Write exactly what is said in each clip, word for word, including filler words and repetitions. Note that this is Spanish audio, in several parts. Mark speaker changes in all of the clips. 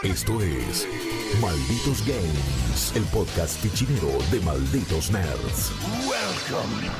Speaker 1: Esto es Malditos Games, el podcast fichinero de Malditos Nerds.
Speaker 2: Welcome,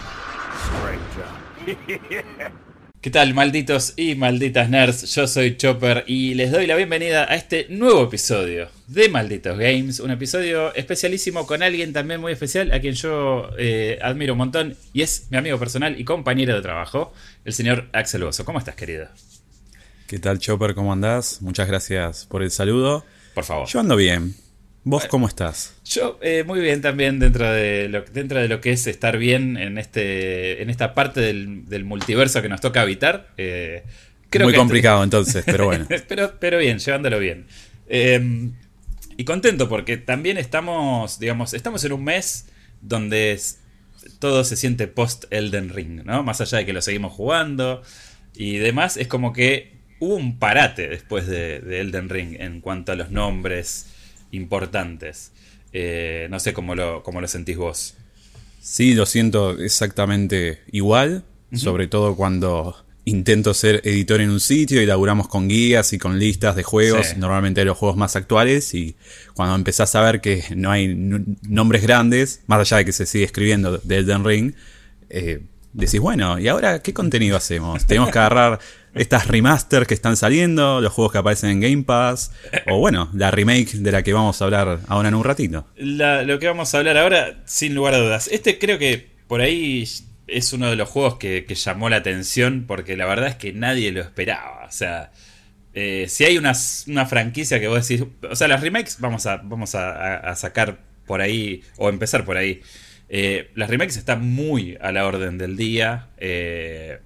Speaker 2: stranger.
Speaker 3: ¿Qué tal, malditos y malditas nerds? Yo soy Chopper y les doy la bienvenida a este nuevo episodio de Malditos Games. Un episodio especialísimo con alguien también muy especial, a quien yo eh, admiro un montón, y es mi amigo personal y compañero de trabajo, el señor Axel Bozo. ¿Cómo estás, querido?
Speaker 4: ¿Qué tal, Chopper? ¿Cómo andás? Muchas gracias por el saludo.
Speaker 3: Por favor.
Speaker 4: Yo ando bien. ¿Vos
Speaker 3: bueno,
Speaker 4: cómo estás?
Speaker 3: Yo eh, muy bien también, dentro de lo, dentro de lo que es estar bien en este en esta parte del, del multiverso que nos toca habitar. Eh, creo
Speaker 4: muy
Speaker 3: que
Speaker 4: complicado este... entonces, pero bueno.
Speaker 3: pero, pero bien, llevándolo bien. Eh, y contento porque también estamos, digamos, estamos en un mes donde es, todo se siente post Elden Ring, ¿no? Más allá de que lo seguimos jugando y demás, es como que hubo un parate después de, de Elden Ring en cuanto a los nombres importantes. Eh, no sé cómo lo, cómo lo sentís vos.
Speaker 4: Sí, lo siento exactamente igual, uh-huh. Sobre todo cuando intento ser editor en un sitio y laburamos con guías y con listas de juegos, sí. Normalmente de los juegos más actuales, y cuando empezás a ver que no hay n- nombres grandes, más allá de que se sigue escribiendo de Elden Ring, eh, decís, bueno, ¿y ahora qué contenido hacemos? Tenemos que agarrar estas remasters que están saliendo, los juegos que aparecen en Game Pass, o bueno, la remake de la que vamos a hablar ahora en un ratito.
Speaker 3: La, lo que vamos a hablar ahora, sin lugar a dudas. Este creo que por ahí es uno de los juegos que, que llamó la atención, porque la verdad es que nadie lo esperaba. O sea, eh, si hay una, una franquicia que vos decís... O sea, las remakes vamos a, vamos a, a sacar por ahí, o empezar por ahí. Eh, las remakes están muy a la orden del día. Eh...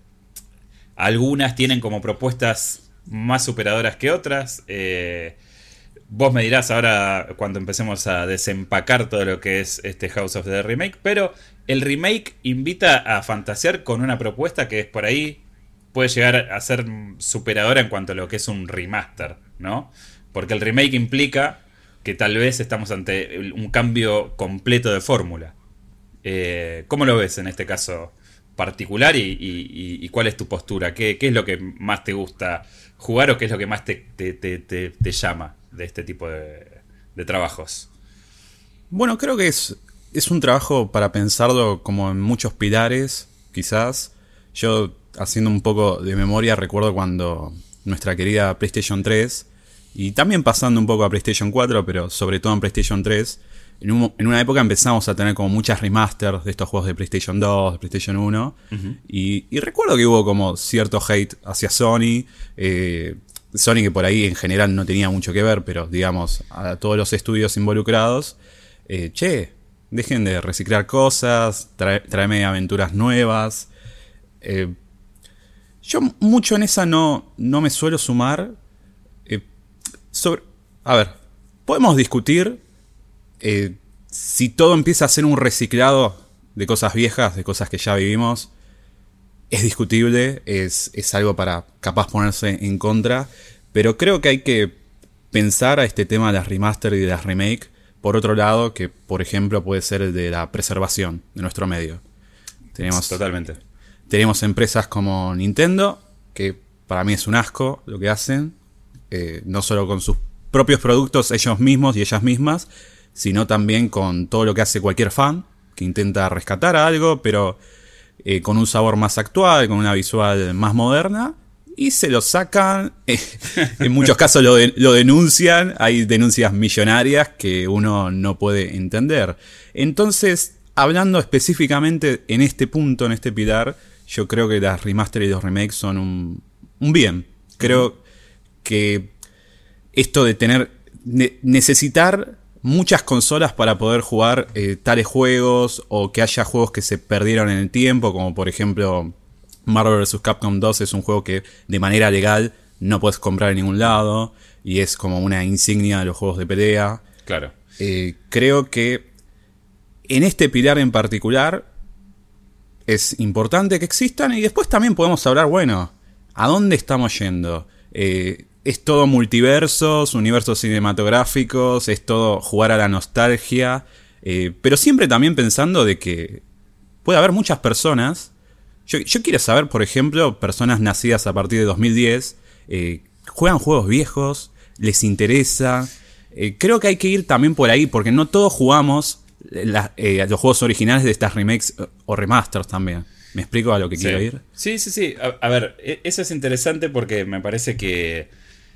Speaker 3: Algunas tienen como propuestas más superadoras que otras. Eh, vos me dirás ahora cuando empecemos a desempacar todo lo que es este House of the Remake. Pero el remake invita a fantasear con una propuesta que es por ahí puede llegar a ser superadora en cuanto a lo que es un remaster, ¿no? Porque el remake implica que tal vez estamos ante un cambio completo de fórmula. Eh, ¿Cómo lo ves en este caso particular y, y, y cuál es tu postura? ¿Qué, ¿Qué es lo que más te gusta jugar o qué es lo que más te, te, te, te, te llama de este tipo de, de trabajos?
Speaker 4: Bueno, creo que es, es un trabajo para pensarlo como en muchos pilares, quizás. Yo, haciendo un poco de memoria, recuerdo cuando nuestra querida PlayStation tres, y también pasando un poco a PlayStation cuatro, pero sobre todo en PlayStation tres, En, un, en una época empezamos a tener como muchas remasters de estos juegos de PlayStation dos, de PlayStation uno. Uh-huh. Y, y recuerdo que hubo como cierto hate hacia Sony. Eh, Sony que por ahí en general no tenía mucho que ver, pero digamos a todos los estudios involucrados. Eh, che, dejen de reciclar cosas, trae, tráeme aventuras nuevas. Eh, yo mucho en esa no, no me suelo sumar. Eh, sobre, a ver, podemos discutir... Eh, si todo empieza a ser un reciclado de cosas viejas, de cosas que ya vivimos, es discutible, es, es algo para capaz ponerse en contra, pero creo que hay que pensar a este tema de las remaster y de las remake por otro lado, que por ejemplo puede ser el de la preservación de nuestro medio. Tenemos,
Speaker 3: Totalmente.
Speaker 4: Tenemos empresas como Nintendo, que para mí es un asco lo que hacen, eh, no solo con sus propios productos ellos mismos y ellas mismas, sino también con todo lo que hace cualquier fan, que intenta rescatar algo, pero eh, con un sabor más actual, con una visual más moderna, y se lo sacan, eh, en muchos casos lo, de, lo denuncian, hay denuncias millonarias que uno no puede entender. Entonces, hablando específicamente en este punto, en este pilar, yo creo que las remaster y los remakes son un, un bien. Creo uh-huh. que esto de tener, ne- necesitar... muchas consolas para poder jugar eh, tales juegos, o que haya juegos que se perdieron en el tiempo, como por ejemplo Marvel versus. Capcom dos es un juego que de manera legal no puedes comprar en ningún lado y es como una insignia de los juegos de pelea.
Speaker 3: Claro.
Speaker 4: Eh, creo que en este pilar en particular es importante que existan, y después también podemos hablar, bueno, ¿a dónde estamos yendo? Eh, Es todo multiversos, universos cinematográficos, es todo jugar a la nostalgia, eh, pero siempre también pensando de que puede haber muchas personas. Yo, yo quiero saber, por ejemplo, personas nacidas a partir de dos mil diez, eh, juegan juegos viejos, les interesa. Eh, creo que hay que ir también por ahí, porque no todos jugamos la, eh, los juegos originales de estas remakes o remasters también. ¿Me explico a lo que
Speaker 3: sí.
Speaker 4: quiero ir?
Speaker 3: Sí, sí, sí. A, a ver, eso es interesante porque me parece que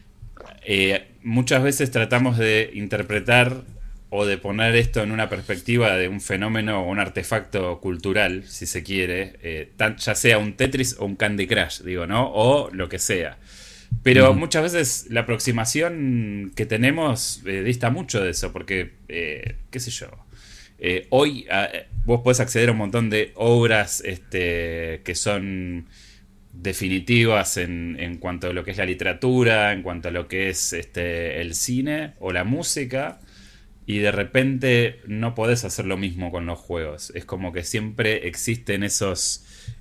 Speaker 3: eh, muchas veces tratamos de interpretar o de poner esto en una perspectiva de un fenómeno o un artefacto cultural, si se quiere, eh, tan, ya sea un Tetris o un Candy Crush, digo, ¿no? O lo que sea. Pero uh-huh. muchas veces la aproximación que tenemos eh, dista mucho de eso, porque, eh, qué sé yo, eh, hoy eh, vos podés acceder a un montón de obras este, que son definitivas en, en cuanto a lo que es la literatura, en cuanto a lo que es este, el cine o la música, y de repente no podés hacer lo mismo con los juegos. Es como que siempre existen esos,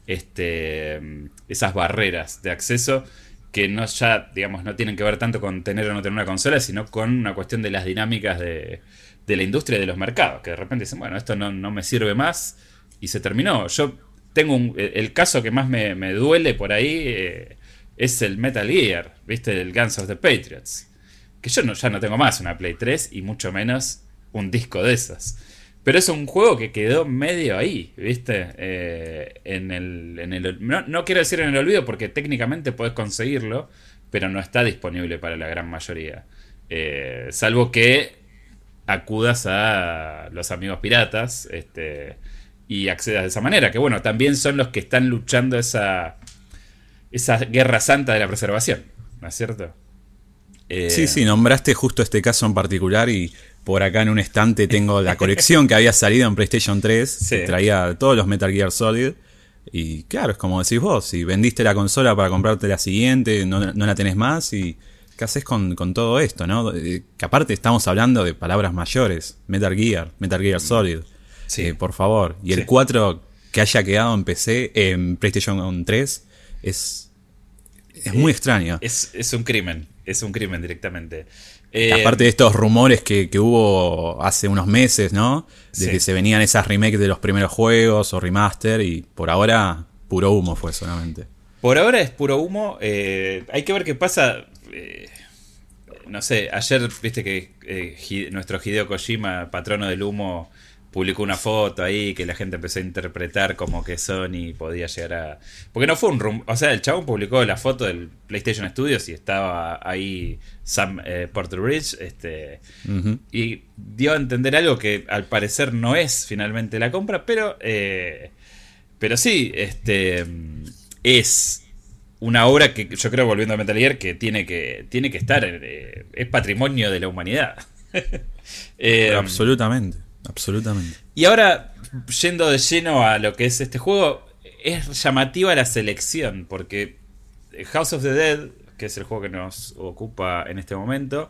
Speaker 3: este, esas barreras de acceso que no ya, digamos, no tienen que ver tanto con tener o no tener una consola, sino con una cuestión de las dinámicas de, de la industria y de los mercados, que de repente dicen, bueno, esto no, no me sirve más y se terminó. Yo tengo un, el caso que más me, me duele por ahí eh, es el Metal Gear, ¿viste? El Guns of the Patriots. Que yo no, ya no tengo más una Play tres y mucho menos un disco de esas. Pero es un juego que quedó medio ahí, ¿viste? Eh, en el, en el, no, no quiero decir en el olvido porque técnicamente podés conseguirlo, pero no está disponible para la gran mayoría. Eh, salvo que acudas a los amigos piratas este, y accedas de esa manera. Que bueno, también son los que están luchando esa, esa guerra santa de la preservación, ¿no es cierto?
Speaker 4: Eh, sí, sí, nombraste justo este caso en particular y por acá en un estante tengo la colección que había salido en PlayStation tres, sí. Que traía todos los Metal Gear Solid. Y claro, es como decís vos, si vendiste la consola para comprarte la siguiente, no, no la tenés más, y ¿qué haces con, con todo esto, no? Que aparte estamos hablando de palabras mayores, Metal Gear, Metal Gear Solid, sí. eh, por favor. Y sí. El cuatro que haya quedado en P C, en PlayStation tres, es, es muy eh, extraño.
Speaker 3: Es, es un crimen, es un crimen directamente.
Speaker 4: Eh, Aparte de estos rumores que, que hubo hace unos meses, ¿no? De sí. que se venían esas remakes de los primeros juegos o remaster, y por ahora puro humo fue solamente.
Speaker 3: Por ahora es puro humo. Eh, hay que ver qué pasa. Eh, no sé, ayer viste que eh, nuestro Hideo Kojima, patrono del humo, publicó una foto ahí que la gente empezó a interpretar como que Sony podía llegar a... Porque no fue un rum... O sea, el chabón publicó la foto del PlayStation Studios y estaba ahí Sam eh, Porter-Bridge este, uh-huh. y dio a entender algo que al parecer no es finalmente la compra, pero eh, pero sí, este es una obra que yo creo, volviendo a Metal Gear, que tiene que, tiene que estar, eh, es patrimonio de la humanidad. eh,
Speaker 4: Absolutamente. Absolutamente.
Speaker 3: Y ahora, yendo de lleno a lo que es este juego, es llamativa la selección, porque House of the Dead, que es el juego que nos ocupa en este momento,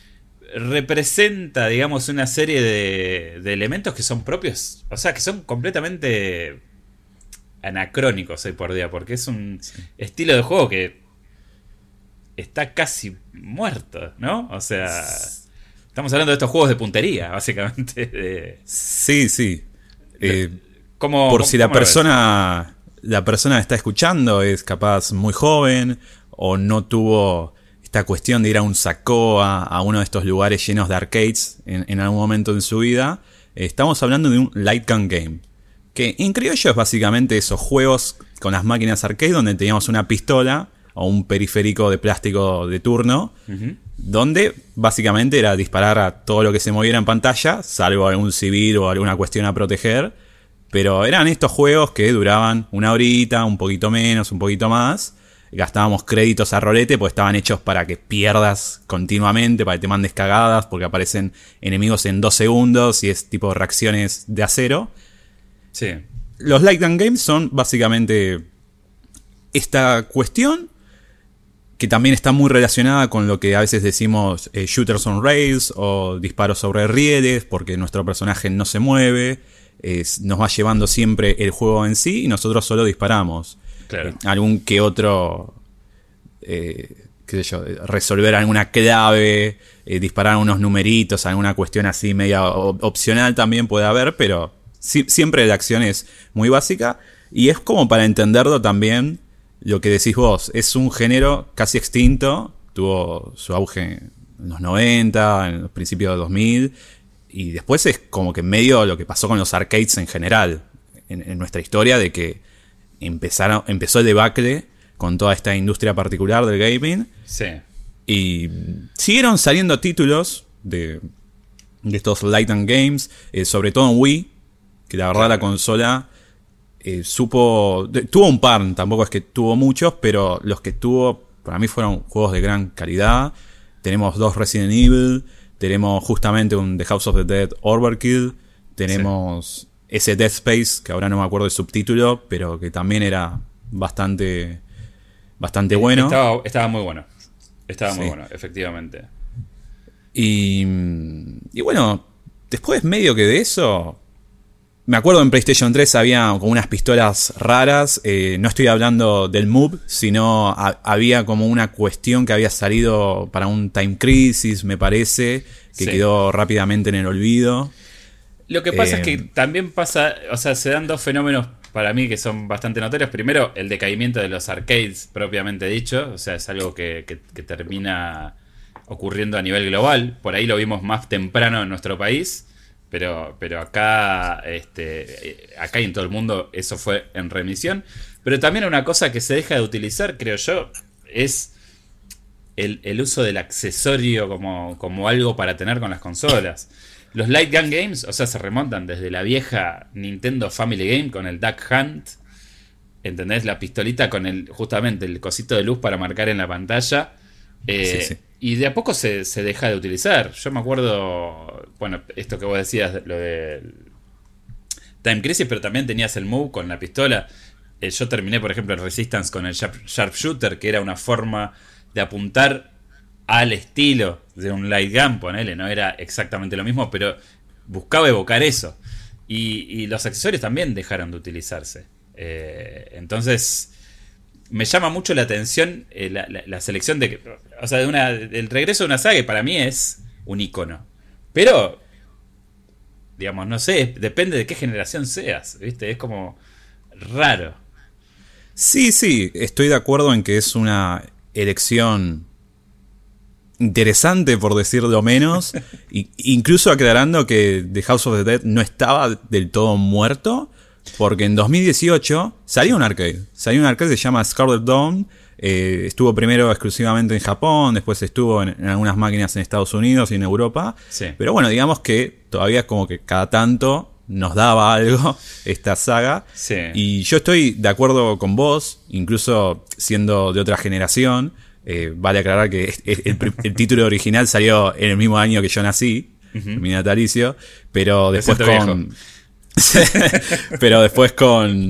Speaker 3: representa, digamos, una serie de, de elementos que son propios, o sea, que son completamente anacrónicos hoy por día, porque es un sí. estilo de juego que está casi muerto, ¿no? O sea... Estamos hablando de estos juegos de puntería, básicamente. De,
Speaker 4: sí, sí. Eh,
Speaker 3: ¿cómo,
Speaker 4: por
Speaker 3: cómo,
Speaker 4: si la persona, la persona que está escuchando es capaz muy joven o no tuvo esta cuestión de ir a un Sacoa, a uno de estos lugares llenos de arcades en, en algún momento en su vida, eh, estamos hablando de un light gun game. Que en criollo es básicamente esos juegos con las máquinas arcade donde teníamos una pistola o un periférico de plástico de turno, uh-huh. donde básicamente era disparar a todo lo que se moviera en pantalla, salvo algún civil o alguna cuestión a proteger, pero eran estos juegos que duraban una horita, un poquito menos, un poquito más, gastábamos créditos a rolete porque estaban hechos para que pierdas continuamente, para que te mandes cagadas, porque aparecen enemigos en dos segundos y es tipo reacciones de acero.
Speaker 3: Sí.
Speaker 4: Los light gun games son básicamente esta cuestión, que también está muy relacionada con lo que a veces decimos eh, shooters on rails o disparos sobre rieles, porque nuestro personaje no se mueve, eh, nos va llevando siempre el juego en sí y nosotros solo disparamos.
Speaker 3: Claro.
Speaker 4: Eh, algún que otro, eh, qué sé yo, resolver alguna clave, eh, disparar unos numeritos, alguna cuestión así media opcional también puede haber, pero si, siempre la acción es muy básica y es como para entenderlo también. Lo que decís vos, es un género casi extinto, tuvo su auge en los noventa, en los principios de dos mil. Y después es como que medio lo que pasó con los arcades en general, en, en nuestra historia, de que empezaron, empezó el debacle con toda esta industria particular del gaming.
Speaker 3: Sí.
Speaker 4: Y siguieron saliendo títulos de, de estos light and games, eh, sobre todo en Wii, que la verdad claro. la consola eh, supo... De, tuvo un par, tampoco es que tuvo muchos, pero los que tuvo para mí fueron juegos de gran calidad. Tenemos dos Resident Evil, tenemos justamente un The House of the Dead Overkill, tenemos sí. ese Dead Space, que ahora no me acuerdo el subtítulo, pero que también era bastante, bastante bueno.
Speaker 3: Estaba, estaba muy bueno. Estaba sí. muy bueno, efectivamente.
Speaker 4: Y, y bueno, después medio que de eso... Me acuerdo en PlayStation tres había como unas pistolas raras. Eh, no estoy hablando del Move, sino a, había como una cuestión que había salido para un Time Crisis, me parece, que sí. quedó rápidamente en el olvido.
Speaker 3: Lo que pasa
Speaker 4: eh,
Speaker 3: es que también pasa, o sea, se dan dos fenómenos para mí que son bastante notorios. Primero, el decaimiento de los arcades propiamente dicho. O sea, es algo que, que, que termina ocurriendo a nivel global. Por ahí lo vimos más temprano en nuestro país. Pero, pero acá, este, acá y en todo el mundo eso fue en remisión. Pero también una cosa que se deja de utilizar, creo yo, es el, el uso del accesorio como, como algo para tener con las consolas. Los Light Gun Games, o sea, se remontan desde la vieja Nintendo Family Game con el Duck Hunt. ¿Entendés? La pistolita con el justamente el cosito de luz para marcar en la pantalla. Eh, sí, sí. Y de a poco se, se deja de utilizar. Yo me acuerdo, bueno, esto que vos decías, lo de Time Crisis, pero también tenías el Move con la pistola. Eh, yo terminé, por ejemplo, el Resistance con el Sharp, Sharpshooter, que era una forma de apuntar al estilo de un light gun, ponele, no era exactamente lo mismo, pero buscaba evocar eso. Y, y los accesorios también dejaron de utilizarse. Eh, entonces... Me llama mucho la atención eh, la, la, la selección de... O sea, de una, el regreso de una saga que para mí es un icono. Pero, digamos, no sé, depende de qué generación seas, ¿viste? Es como raro.
Speaker 4: Sí, sí, estoy de acuerdo en que es una elección interesante, por decirlo menos. y, incluso aclarando que The House of the Dead no estaba del todo muerto. Porque en dos mil dieciocho salió un arcade. Salió un arcade que se llama Scarlet Dawn. Eh, estuvo primero exclusivamente en Japón. Después estuvo en, en algunas máquinas en Estados Unidos y en Europa.
Speaker 3: Sí.
Speaker 4: Pero bueno, digamos que todavía es como que cada tanto nos daba algo esta saga.
Speaker 3: Sí.
Speaker 4: Y yo estoy de acuerdo con vos. Incluso siendo de otra generación. Eh, vale aclarar que el, el, el título original salió en el mismo año que yo nací. Uh-huh. Mi natalicio. Pero después con... Pero después con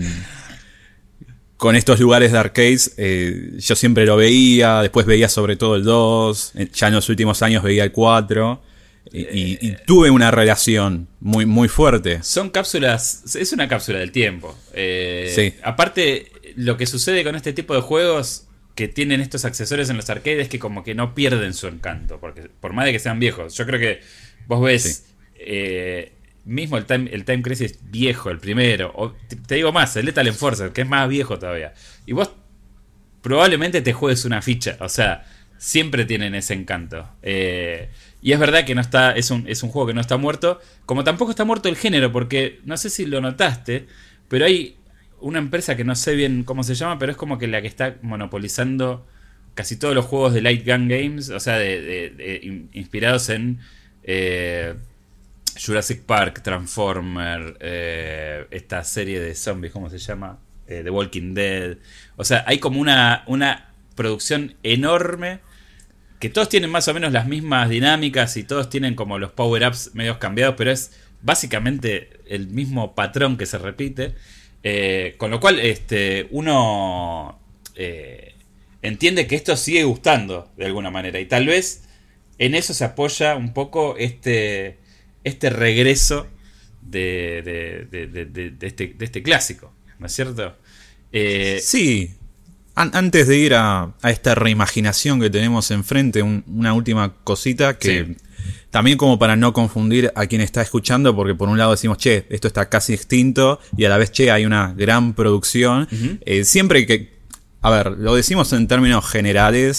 Speaker 4: con estos lugares de arcades eh, yo siempre lo veía. Después veía sobre todo el dos. Ya en los últimos años veía el cuatro. Y, y, y tuve una relación muy, muy fuerte.
Speaker 3: Son cápsulas. Es una cápsula del tiempo. eh,
Speaker 4: sí.
Speaker 3: Aparte, lo que sucede con este tipo de juegos que tienen estos accesorios en los arcades es que como que no pierden su encanto, porque por más de que sean viejos. Yo creo que vos ves sí. eh, mismo el time, el Time Crisis viejo, el primero, o te, te digo más, el Lethal Enforcer, que es más viejo todavía, y vos probablemente te juegues una ficha. O sea, siempre tienen ese encanto. Eh, y es verdad que no está, es un, es un juego que no está muerto, como tampoco está muerto el género, porque no sé si lo notaste, pero hay una empresa que no sé bien cómo se llama, pero es como que la que está monopolizando casi todos los juegos de Light Gun Games, o sea, de, de, de, inspirados en eh, Jurassic Park, Transformer, eh, esta serie de zombies, ¿cómo se llama? Eh, The Walking Dead. O sea, hay como una, una producción enorme, que todos tienen más o menos las mismas dinámicas y todos tienen como los power-ups medios cambiados, pero es básicamente el mismo patrón que se repite. Eh, con lo cual este, uno eh, entiende que esto sigue gustando de alguna manera, y tal vez en eso se apoya un poco este, este regreso de, de, de, de, de, de, este, de este clásico, ¿no es cierto? Eh,
Speaker 4: sí, An- antes de ir a, a esta reimaginación que tenemos enfrente, un, una última cosita que... Sí. También como para no confundir a quien está escuchando, porque por un lado decimos, che, esto está casi extinto, y a la vez, che, hay una gran producción. Uh-huh. Eh, siempre que, a ver, lo decimos en términos generales,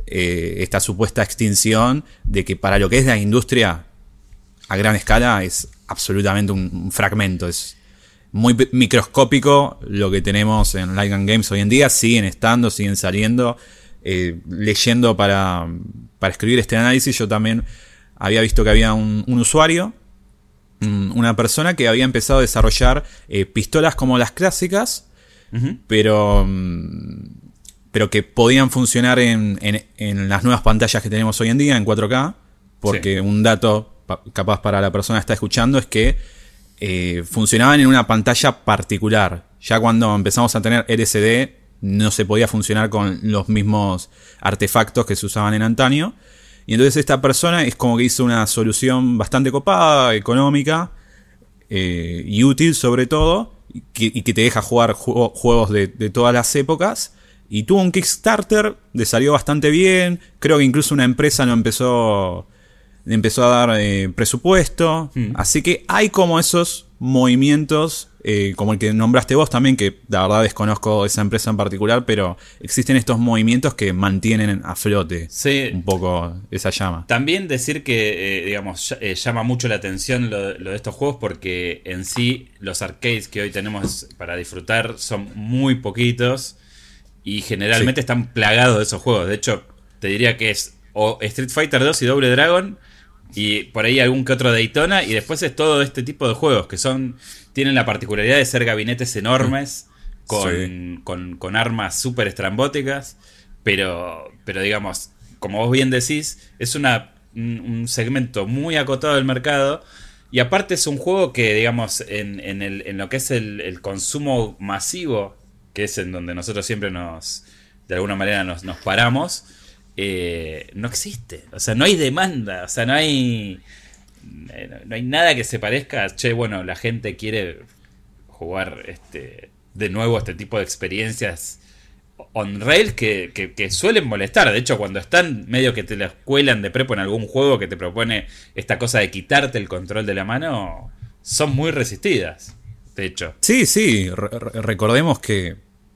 Speaker 4: eh, esta supuesta extinción, de que para lo que es la industria a gran escala es absolutamente un, un fragmento, es muy microscópico lo que tenemos en Light Gun Games hoy en día. Siguen estando, siguen saliendo, eh, leyendo para, para escribir este análisis. Yo también había visto que había un, un usuario, un, una persona que había empezado a desarrollar eh, pistolas como las clásicas, uh-huh. pero, pero que podían funcionar en, en, en las nuevas pantallas que tenemos hoy en día en cuatro K, porque sí. Un dato pa- capaz para la persona que está escuchando es que Eh, funcionaban en una pantalla particular. Ya cuando empezamos a tener L C D no se podía funcionar con los mismos artefactos que se usaban en antaño. Y entonces esta persona es como que hizo una solución bastante copada, económica eh, y útil sobre todo, y que, y que te deja jugar ju- juegos de, de todas las épocas. Y tuvo un Kickstarter, le salió bastante bien. Creo que incluso una empresa lo empezó... le empezó a dar eh, presupuesto. Mm. Así que hay como esos movimientos, eh, como el que nombraste vos también, que la verdad desconozco esa empresa en particular, pero existen estos movimientos que mantienen a flote sí. un poco esa llama.
Speaker 3: También decir que, eh, digamos, eh, llama mucho la atención lo, lo de estos juegos, porque en sí los arcades que hoy tenemos para disfrutar son muy poquitos y generalmente sí. están plagados de esos juegos. De hecho, te diría que es o Street Fighter dos y Double Dragon, y por ahí algún que otro Daytona, y después es todo este tipo de juegos que son tienen la particularidad de ser gabinetes enormes con, sí. con, con armas súper estrambóticas, pero, pero digamos, como vos bien decís, es una, un segmento muy acotado del mercado, y aparte es un juego que, digamos, en, en, el, en lo que es el, el consumo masivo, que es en donde nosotros siempre nos, de alguna manera nos, nos paramos, Eh, no existe, o sea, no hay demanda, o sea, no hay no hay nada que se parezca. Che, bueno, la gente quiere jugar este de nuevo este tipo de experiencias on rails que, que, que suelen molestar. De hecho, cuando están medio que te la cuelan de prepo en algún juego que te propone esta cosa de quitarte el control de la mano, son muy resistidas, de hecho.
Speaker 4: Sí, sí, Re- recordemos que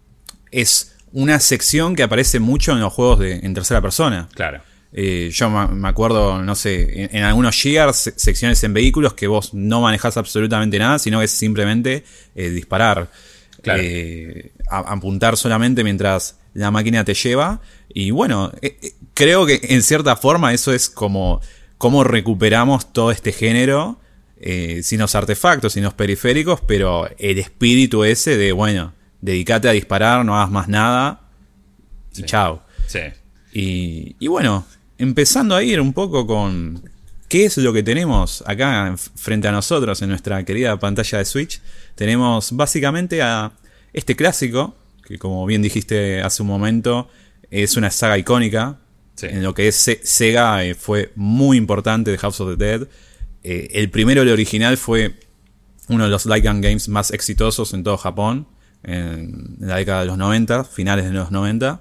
Speaker 4: es una sección que aparece mucho en los juegos de, en tercera persona.
Speaker 3: Claro.
Speaker 4: Eh, yo ma- me acuerdo, no sé, en, en algunos Gears, se- secciones en vehículos que vos no manejás absolutamente nada, sino que es simplemente eh, disparar. Claro. Eh, a, apuntar solamente mientras la máquina te lleva. Y bueno, eh, eh, creo que en cierta forma eso es como cómo recuperamos todo este género, eh, sin los artefactos, sin los periféricos, pero el espíritu ese de, bueno, dedicate a disparar, no hagas más nada y sí. chao.
Speaker 3: Sí.
Speaker 4: Y, y bueno, empezando a ir un poco con qué es lo que tenemos acá frente a nosotros en nuestra querida pantalla de Switch. Tenemos básicamente a este clásico, que como bien dijiste hace un momento, es una saga icónica. Sí. En lo que es Se- Sega eh, fue muy importante de House of the Dead. Eh, el primero, el original, fue uno de los Light Gun Games más exitosos en todo Japón, en la década de los noventa, finales de los noventa.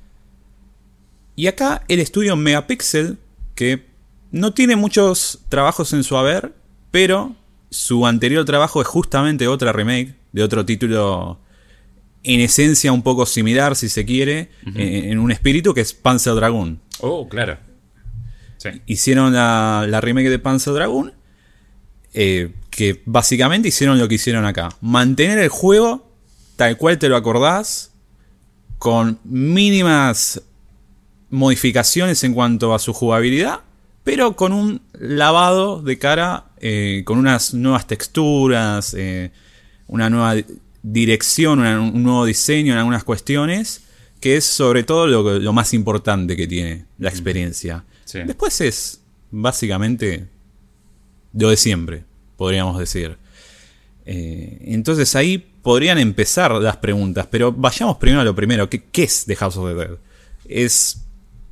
Speaker 4: Y acá el estudio Megapixel, que no tiene muchos trabajos en su haber, pero su anterior trabajo es justamente otra remake de otro título en esencia un poco similar, si se quiere, uh-huh. en, en un espíritu, que es Panzer Dragoon.
Speaker 3: Oh, claro. Sí.
Speaker 4: Hicieron la, la remake de Panzer Dragoon, eh, que básicamente hicieron lo que hicieron acá. Mantener el juego tal cual te lo acordás, con mínimas modificaciones en cuanto a su jugabilidad, pero con un lavado de cara, eh, con unas nuevas texturas, eh, una nueva dirección, una, un nuevo diseño en algunas cuestiones, que es sobre todo lo, lo más importante que tiene la experiencia. Sí. Después es básicamente lo de siempre, podríamos decir. Eh, entonces ahí podrían empezar las preguntas, pero vayamos primero a lo primero. ¿Qué, qué es The House of the Dead? Es,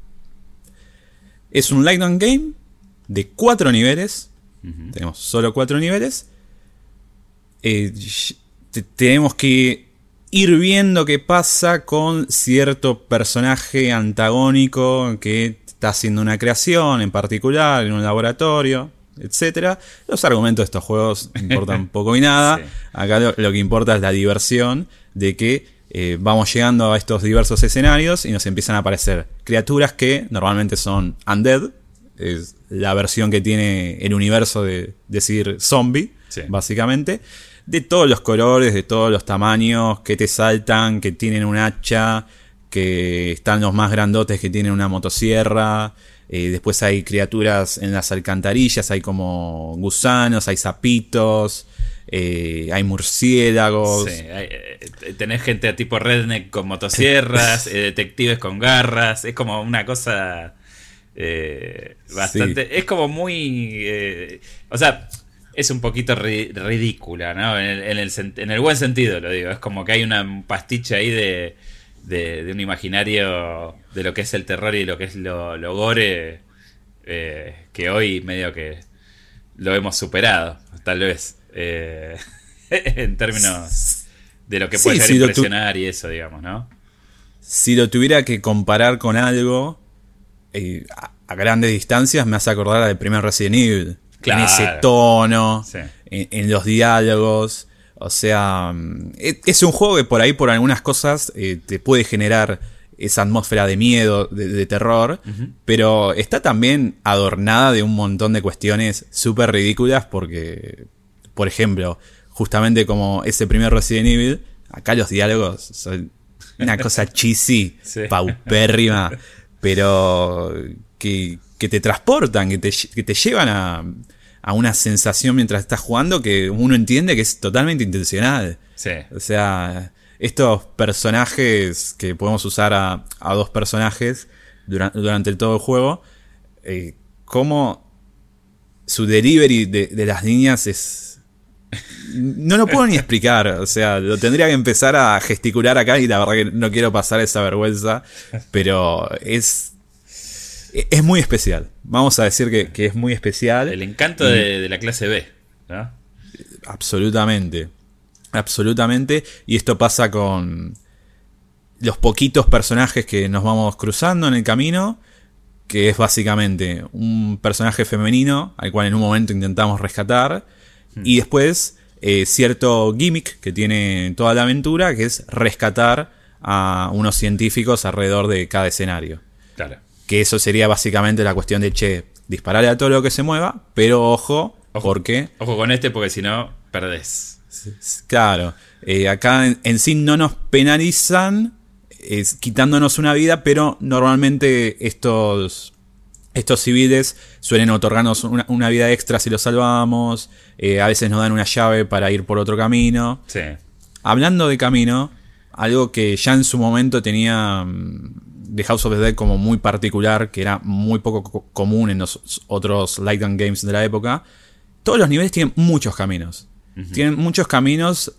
Speaker 4: es un light gun game de cuatro niveles. Uh-huh. Tenemos solo cuatro niveles. Eh, te, tenemos que ir viendo qué pasa con cierto personaje antagónico que está haciendo una creación en particular en un laboratorio, etcétera. Los argumentos de estos juegos importan poco y nada. Sí. Acá lo, lo que importa es la diversión de que eh, vamos llegando a estos diversos escenarios y nos empiezan a aparecer criaturas que normalmente son undead, es la versión que tiene el universo de decir zombie, sí. Básicamente, de todos los colores, de todos los tamaños, que te saltan, que tienen un hacha, que están los más grandotes que tienen una motosierra. Eh, después hay criaturas en las alcantarillas, hay como gusanos, hay sapitos, eh, hay murciélagos.
Speaker 3: Sí, hay, eh, tenés gente tipo redneck con motosierras, eh, detectives con garras, es como una cosa eh, bastante... Sí. Es como muy... Eh, o sea, es un poquito ri- ridícula, ¿no? En el, en, el, en el buen sentido, lo digo. Es como que hay una pasticha ahí de... De, de un imaginario de lo que es el terror y lo que es lo, lo gore, eh, que hoy medio que lo hemos superado, tal vez, eh, en términos de lo que puede sí, llegar a impresionar tu- y eso, digamos, ¿no?
Speaker 4: Si lo tuviera que comparar con algo, eh, a, a grandes distancias me hace acordar al primer Resident Evil. Claro. En ese tono, sí. en, en los diálogos. O sea, es un juego que por ahí, por algunas cosas, eh, te puede generar esa atmósfera de miedo, de, de terror, uh-huh. Pero está también adornada de un montón de cuestiones súper ridículas porque, por ejemplo, justamente como ese primer Resident Evil, acá los diálogos son una cosa cheesy, sí. Paupérrima, pero que, que te transportan, que te, que te llevan a... a una sensación mientras estás jugando que uno entiende que es totalmente intencional.
Speaker 3: Sí.
Speaker 4: O sea, estos personajes que podemos usar a, a dos personajes durante, durante el todo el juego, eh, como su delivery de, de las líneas es... No lo puedo ni explicar. O sea, lo tendría que empezar a gesticular acá y la verdad que no quiero pasar esa vergüenza, pero es... Es muy especial. Vamos a decir que, que es muy especial.
Speaker 3: El encanto y, de, de la clase B, ¿no?
Speaker 4: Absolutamente. Absolutamente. Y esto pasa con los poquitos personajes que nos vamos cruzando en el camino. Que es básicamente un personaje femenino al cual en un momento intentamos rescatar. Hmm. Y después eh, cierto gimmick que tiene toda la aventura, que es rescatar a unos científicos alrededor de cada escenario.
Speaker 3: Claro.
Speaker 4: Que eso sería básicamente la cuestión de, che, dispararle a todo lo que se mueva, pero ojo,
Speaker 3: ojo
Speaker 4: porque...
Speaker 3: Ojo con este porque si no, perdés.
Speaker 4: Claro, eh, acá en, en sí no nos penalizan eh, quitándonos una vida, pero normalmente estos, estos civiles suelen otorgarnos una, una vida extra si los salvamos, eh, a veces nos dan una llave para ir por otro camino.
Speaker 3: Sí.
Speaker 4: Hablando de camino, algo que ya en su momento tenía... de House of the Dead como muy particular, que era muy poco co- común en los otros light gun games de la época. Todos los niveles tienen muchos caminos. Uh-huh. Tienen muchos caminos,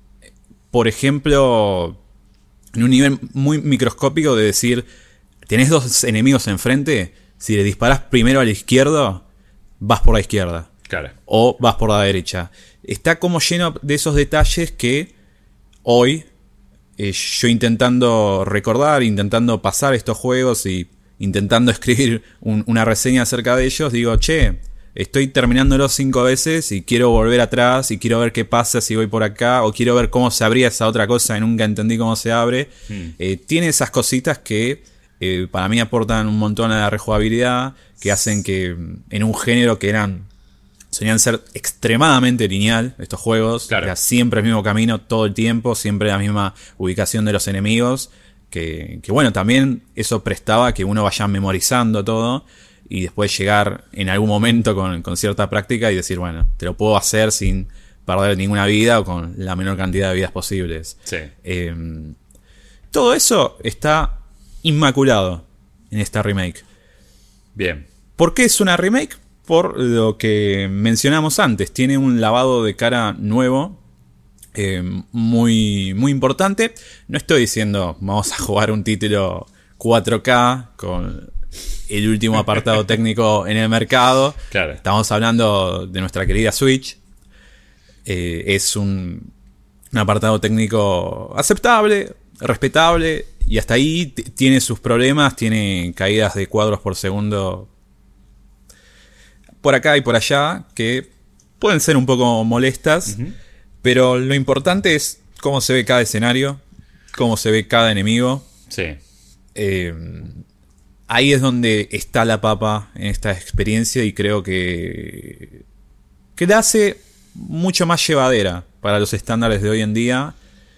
Speaker 4: por ejemplo, en un nivel muy microscópico de decir, tenés dos enemigos enfrente, si le disparás primero al izquierdo, vas por la izquierda.
Speaker 3: Claro.
Speaker 4: O vas por la derecha. Está como lleno de esos detalles que hoy... Eh, yo intentando recordar, intentando pasar estos juegos y intentando escribir un, una reseña acerca de ellos, digo, che, estoy terminándolo cinco veces y quiero volver atrás y quiero ver qué pasa si voy por acá, o quiero ver cómo se abría esa otra cosa y nunca entendí cómo se abre. Hmm. Eh, tiene esas cositas que eh, para mí aportan un montón a la rejugabilidad, que hacen que en un género que eran... solían ser extremadamente lineal estos juegos, claro. Era siempre el mismo camino todo el tiempo, siempre la misma ubicación de los enemigos, que, que bueno, también eso prestaba que uno vaya memorizando todo y después llegar en algún momento con, con cierta práctica y decir, bueno, te lo puedo hacer sin perder ninguna vida o con la menor cantidad de vidas posibles.
Speaker 3: Sí.
Speaker 4: Eh, todo eso está inmaculado en esta remake.
Speaker 3: Bien.
Speaker 4: ¿Por qué es una remake? Por lo que mencionamos antes, tiene un lavado de cara nuevo, eh, muy, muy importante. No estoy diciendo vamos a jugar un título cuatro K con el último apartado técnico en el mercado.
Speaker 3: Claro.
Speaker 4: Estamos hablando de nuestra querida Switch. Eh, es un, un apartado técnico aceptable, respetable, y hasta ahí t- tiene sus problemas, tiene caídas de cuadros por segundo por acá y por allá, que pueden ser un poco molestas, uh-huh. Pero lo importante es cómo se ve cada escenario, cómo se ve cada enemigo.
Speaker 3: Sí.
Speaker 4: Eh, ahí es donde está la papa en esta experiencia y creo que, que la hace mucho más llevadera para los estándares de hoy en día,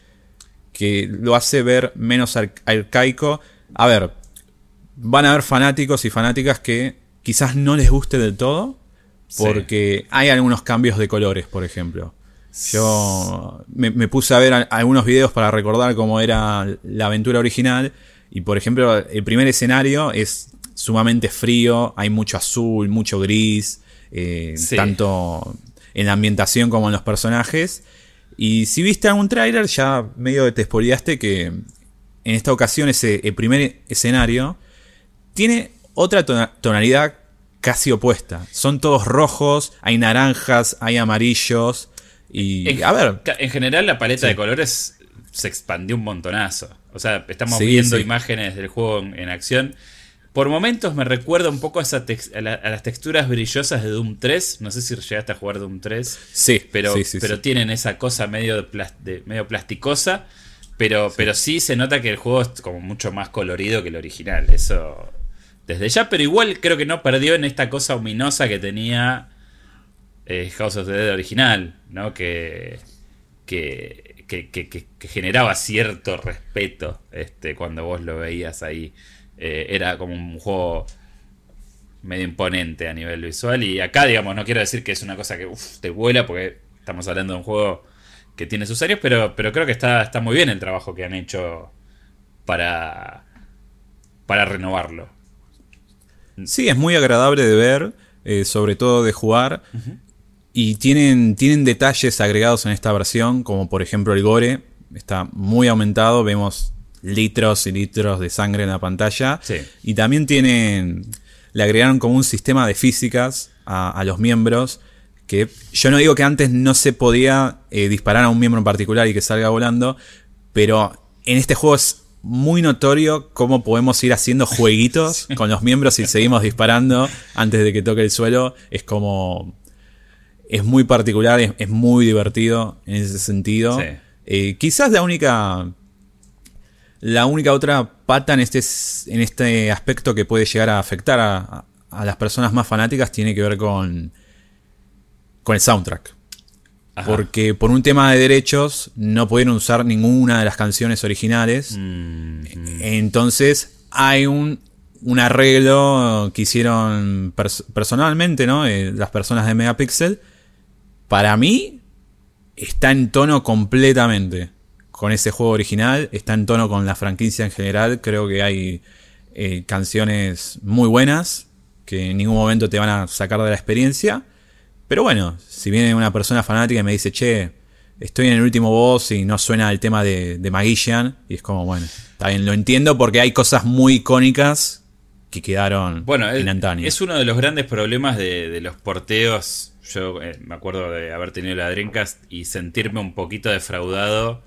Speaker 4: que lo hace ver menos ar- arcaico. A ver, van a haber fanáticos y fanáticas que quizás no les guste del todo, porque sí. Hay algunos cambios de colores, por ejemplo. Yo me, me puse a ver a, algunos videos para recordar cómo era la aventura original. Y por ejemplo, el primer escenario es sumamente frío. Hay mucho azul, mucho gris. Eh, sí. Tanto en la ambientación como en los personajes. Y si viste algún tráiler, ya medio te spoileaste que en esta ocasión ese el primer escenario tiene otra tonalidad casi opuesta. Son todos rojos, hay naranjas, hay amarillos. Y
Speaker 3: en,
Speaker 4: a ver,
Speaker 3: en general la paleta sí. de colores se expandió un montonazo. O sea, estamos sí, viendo sí. imágenes del juego en, en acción. Por momentos me recuerda un poco a, esa tex, a, la, a las texturas brillosas de Doom tres. No sé si llegaste a jugar Doom tres.
Speaker 4: Sí,
Speaker 3: pero,
Speaker 4: sí, sí,
Speaker 3: pero
Speaker 4: sí.
Speaker 3: tienen esa cosa medio, de plas, de, medio plasticosa. Pero sí. pero sí se nota que el juego es como mucho más colorido que el original. Eso desde ya, pero igual creo que no perdió en esta cosa ominosa que tenía eh, House of the Dead original, ¿no? Que, que, que, que, que, que generaba cierto respeto este, cuando vos lo veías ahí. Eh, era como un juego medio imponente a nivel visual. Y acá, digamos, no quiero decir que es una cosa que uf, te vuela, porque estamos hablando de un juego que tiene sus años, pero, pero creo que está, está muy bien el trabajo que han hecho para, para renovarlo.
Speaker 4: Sí, es muy agradable de ver, eh, sobre todo de jugar. Uh-huh. Y tienen, tienen detalles agregados en esta versión, como por ejemplo el gore. Está muy aumentado, vemos litros y litros de sangre en la pantalla.
Speaker 3: Sí.
Speaker 4: Y también tienen, le agregaron como un sistema de físicas a, a los miembros, que yo no digo que antes no se podía eh, disparar a un miembro en particular y que salga volando, pero en este juego es muy notorio cómo podemos ir haciendo jueguitos con los miembros y seguimos disparando antes de que toque el suelo. Es como... es muy particular, es, es muy divertido en ese sentido.
Speaker 3: Sí.
Speaker 4: Eh, quizás la única... La única otra pata en este, en este aspecto que puede llegar a afectar a, a las personas más fanáticas tiene que ver con, con el soundtrack. Ajá. Porque por un tema de derechos no pudieron usar ninguna de las canciones originales. Mm-hmm. Entonces hay un, un arreglo que hicieron pers- personalmente, ¿no? Eh, las personas de Megapixel. Para mí está en tono completamente con ese juego original, está en tono con la franquicia en general. Creo que hay eh, canciones muy buenas que en ningún momento te van a sacar de la experiencia. Pero bueno, si viene una persona fanática y me dice, che, estoy en el último boss y no suena el tema de, de Magician, y es como, bueno, está bien, lo entiendo porque hay cosas muy icónicas que quedaron
Speaker 3: bueno,
Speaker 4: en antaño.
Speaker 3: Es uno de los grandes problemas de, de los porteos. Yo eh, me acuerdo de haber tenido la Dreamcast y sentirme un poquito defraudado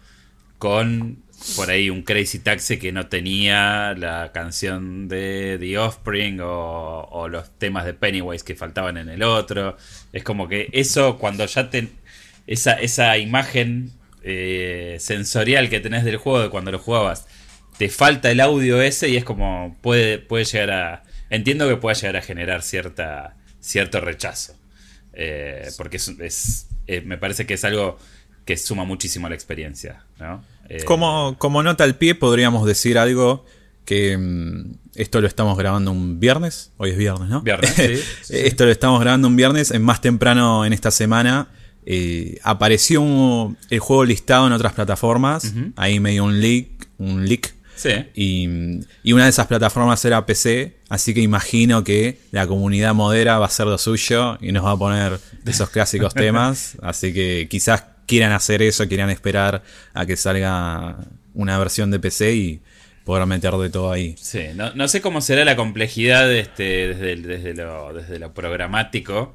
Speaker 3: con por ahí un Crazy Taxi que no tenía la canción de The Offspring o, o los temas de Pennywise que faltaban en el otro. Es como que eso, cuando ya te... Esa, esa imagen eh, sensorial que tenés del juego de cuando lo jugabas, te falta el audio ese y es como... Puede, puede llegar a... Entiendo que puede llegar a generar cierta cierto rechazo. Eh, porque es, es eh, me parece que es algo que suma muchísimo a la experiencia, ¿no? Eh,
Speaker 4: como, como nota al pie podríamos decir algo que um, esto lo estamos grabando un viernes. Hoy es viernes, ¿no?
Speaker 3: Viernes, sí, sí, sí.
Speaker 4: Esto lo estamos grabando un viernes. En más temprano en esta semana eh, apareció un, el juego listado en otras plataformas. Uh-huh. Ahí me dio un leak, un leak.
Speaker 3: Sí.
Speaker 4: Y, y una de esas plataformas era P C, así que imagino que la comunidad modera va a hacer lo suyo y nos va a poner esos clásicos temas. Así que quizás quieran hacer eso, quieran esperar a que salga una versión de P C y poder meter de todo ahí.
Speaker 3: Sí, no, no sé cómo será la complejidad este, desde, desde, lo, desde lo programático,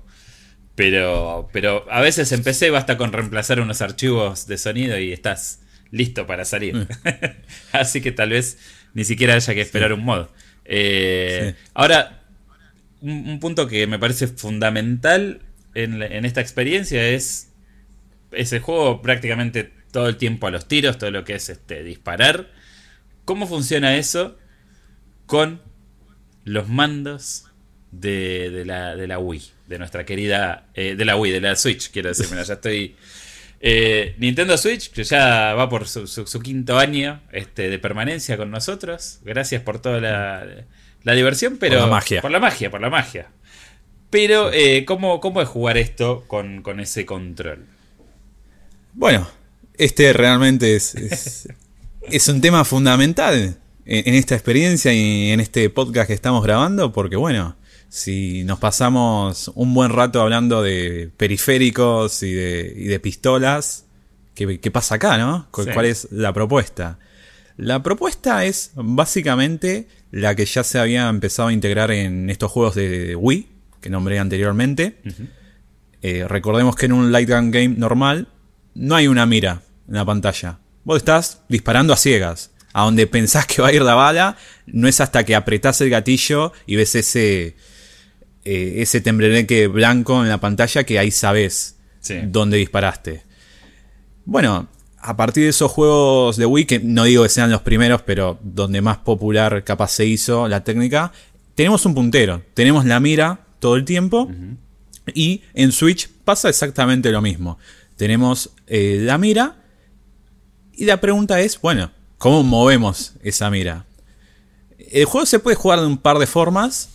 Speaker 3: pero, pero a veces en P C basta con reemplazar unos archivos de sonido y estás listo para salir. Mm. Así que tal vez ni siquiera haya que esperar sí. un mod. Eh, sí. Ahora, un, un punto que me parece fundamental en, en esta experiencia es ese juego prácticamente todo el tiempo a los tiros, todo lo que es este disparar. ¿Cómo funciona eso con los mandos de, de, la, de la Wii? De nuestra querida... Eh, de la Wii, de la Switch, quiero decir. Mira, ya estoy... Eh, Nintendo Switch, que ya va por su, su, su quinto año este, de permanencia con nosotros. Gracias por toda la, la diversión, pero...
Speaker 4: Por la magia.
Speaker 3: Por la magia, por la magia. Pero, eh, ¿cómo, ¿cómo es jugar esto con, con ese control?
Speaker 4: Bueno, este realmente es, es, es un tema fundamental en, en esta experiencia y en este podcast que estamos grabando, porque bueno, si nos pasamos un buen rato hablando de periféricos y de, y de pistolas, ¿qué, qué pasa acá, no? ¿Cuál,
Speaker 3: sí.
Speaker 4: ¿Cuál es la propuesta? La propuesta es básicamente la que ya se había empezado a integrar en estos juegos de Wii, que nombré anteriormente. Uh-huh. Eh, recordemos que en un light gun game normal no hay una mira en la pantalla. Vos estás disparando a ciegas. A donde pensás que va a ir la bala, no es hasta que apretás el gatillo y ves ese... Eh, ese tembleque blanco en la pantalla que ahí sabes sí. dónde disparaste. Bueno, a partir de esos juegos de Wii, que no digo que sean los primeros, pero donde más popular capaz se hizo la técnica, tenemos un puntero, tenemos la mira todo el tiempo, uh-huh. y en Switch pasa exactamente lo mismo. Tenemos eh, la mira y la pregunta es, bueno, ¿cómo movemos esa mira? El juego se puede jugar de un par de formas.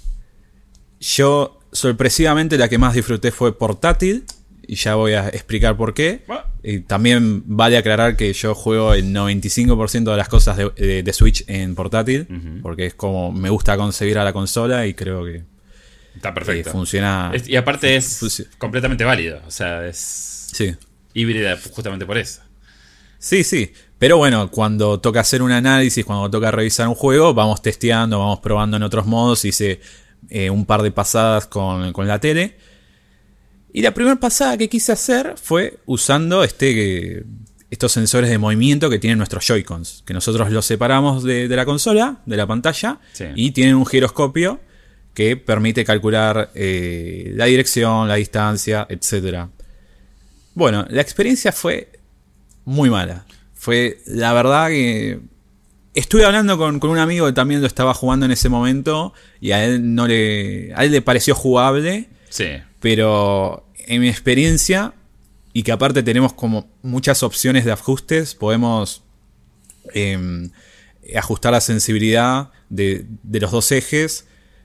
Speaker 4: Yo, sorpresivamente, la que más disfruté fue portátil. Y ya voy a explicar por qué. Y también vale aclarar que yo juego el noventa y cinco por ciento de las cosas de, de, de Switch en portátil. Uh-huh. Porque es como me gusta concebir a la consola y creo que...
Speaker 3: Está perfecto.
Speaker 4: Eh, funciona...
Speaker 3: Es, y aparte es funciona. completamente válido. O sea, es
Speaker 4: sí.
Speaker 3: híbrida justamente por eso.
Speaker 4: Sí, sí. Pero bueno, cuando toca hacer un análisis, cuando toca revisar un juego, vamos testeando, vamos probando en otros modos. Hice... Eh, un par de pasadas con, con la tele. Y la primera pasada que quise hacer fue usando este, estos sensores de movimiento que tienen nuestros Joy-Cons. Que nosotros los separamos de, de la consola, de la pantalla. Sí. Y tienen un giroscopio que permite calcular eh, la dirección, la distancia, etcétera. Bueno, la experiencia fue muy mala. Fue la verdad que... Estuve hablando con, con un amigo que también lo estaba jugando en ese momento y a él no le a él le pareció jugable,
Speaker 3: sí.
Speaker 4: Pero en mi experiencia, y que aparte tenemos como muchas opciones de ajustes, podemos eh, ajustar la sensibilidad de, de los dos ejes.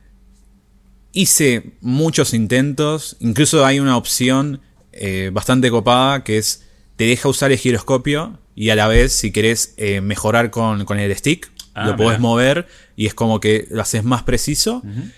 Speaker 4: Hice muchos intentos, incluso hay una opción eh, bastante copada que es te deja usar el giroscopio. Y a la vez, si querés eh, mejorar con, con el stick, ah, lo podés mira. mover y es como que lo haces más preciso. Uh-huh.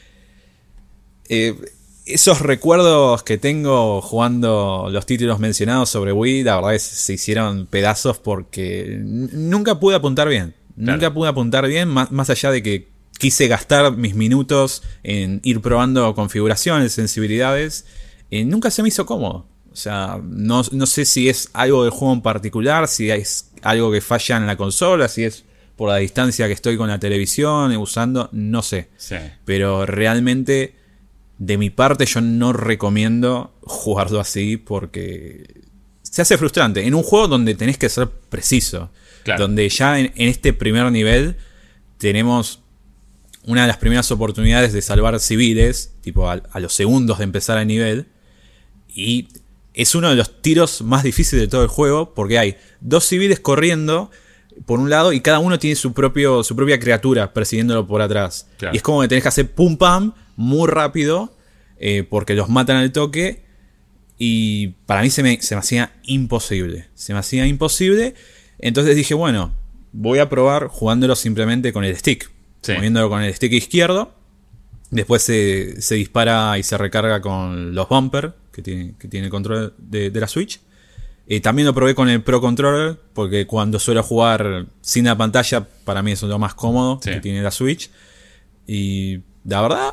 Speaker 4: Eh, esos recuerdos que tengo jugando los títulos mencionados sobre Wii, la verdad es que se hicieron pedazos porque n- nunca pude apuntar bien. Claro. Nunca pude apuntar bien, más, más allá de que quise gastar mis minutos en ir probando configuraciones, sensibilidades. Eh, nunca se me hizo cómodo. O sea, no, no sé si es algo del juego en particular, si es algo que falla en la consola, si es por la distancia que estoy con la televisión usando, no sé.
Speaker 3: Sí.
Speaker 4: Pero realmente, de mi parte, yo no recomiendo jugarlo así porque se hace frustrante. En un juego donde tenés que ser preciso, claro. Donde ya en, en este primer nivel tenemos una de las primeras oportunidades de salvar civiles, tipo a, a los segundos de empezar el nivel, y... Es uno de los tiros más difíciles de todo el juego porque hay dos civiles corriendo por un lado y cada uno tiene su propio su propia criatura persiguiéndolo por atrás. Claro. Y es como que tenés que hacer pum pam muy rápido eh, porque los matan al toque y para mí se me, se me hacía imposible. Se me hacía imposible. Entonces dije, bueno, voy a probar jugándolo simplemente con el stick. Sí. Moviéndolo con el stick izquierdo. Después se, se dispara y se recarga con los bumpers que tiene, que tiene el control de, de la Switch. Eh, también lo probé con el Pro Controller, porque cuando suelo jugar sin la pantalla, para mí eso es lo más cómodo, sí. Que tiene la Switch. Y la verdad,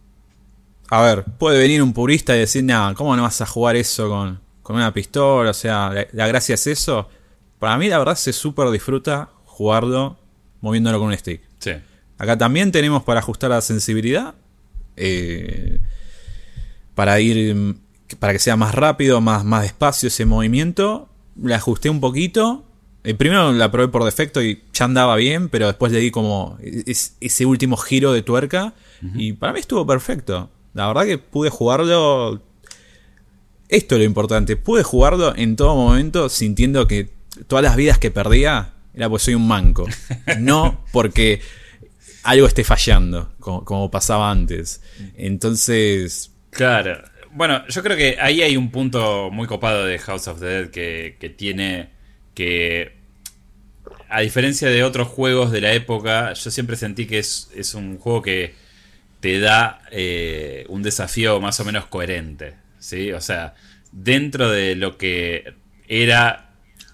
Speaker 4: a ver, puede venir un purista y decir, nada, ¿cómo no vas a jugar eso con, con una pistola? O sea, la, la gracia es eso. Para mí la verdad se súper disfruta jugarlo moviéndolo con un stick.
Speaker 3: Sí.
Speaker 4: Acá también tenemos para ajustar la sensibilidad, eh, para ir, para que sea más rápido, más, más despacio ese movimiento. Le ajusté un poquito El primero la probé por defecto y ya andaba bien, pero después le di como es, ese último giro de tuerca. Uh-huh. Y para mí estuvo perfecto. La verdad que pude jugarlo. Esto es lo importante. Pude jugarlo en todo momento sintiendo que todas las vidas que perdía era porque soy un manco. No porque algo esté fallando, como, como pasaba antes. Entonces...
Speaker 3: Claro. Bueno, yo creo que ahí hay un punto muy copado de House of the Dead que, que tiene... que a diferencia de otros juegos de la época, yo siempre sentí que es, es un juego que te da eh, un desafío más o menos coherente, ¿sí? O sea, dentro de lo que era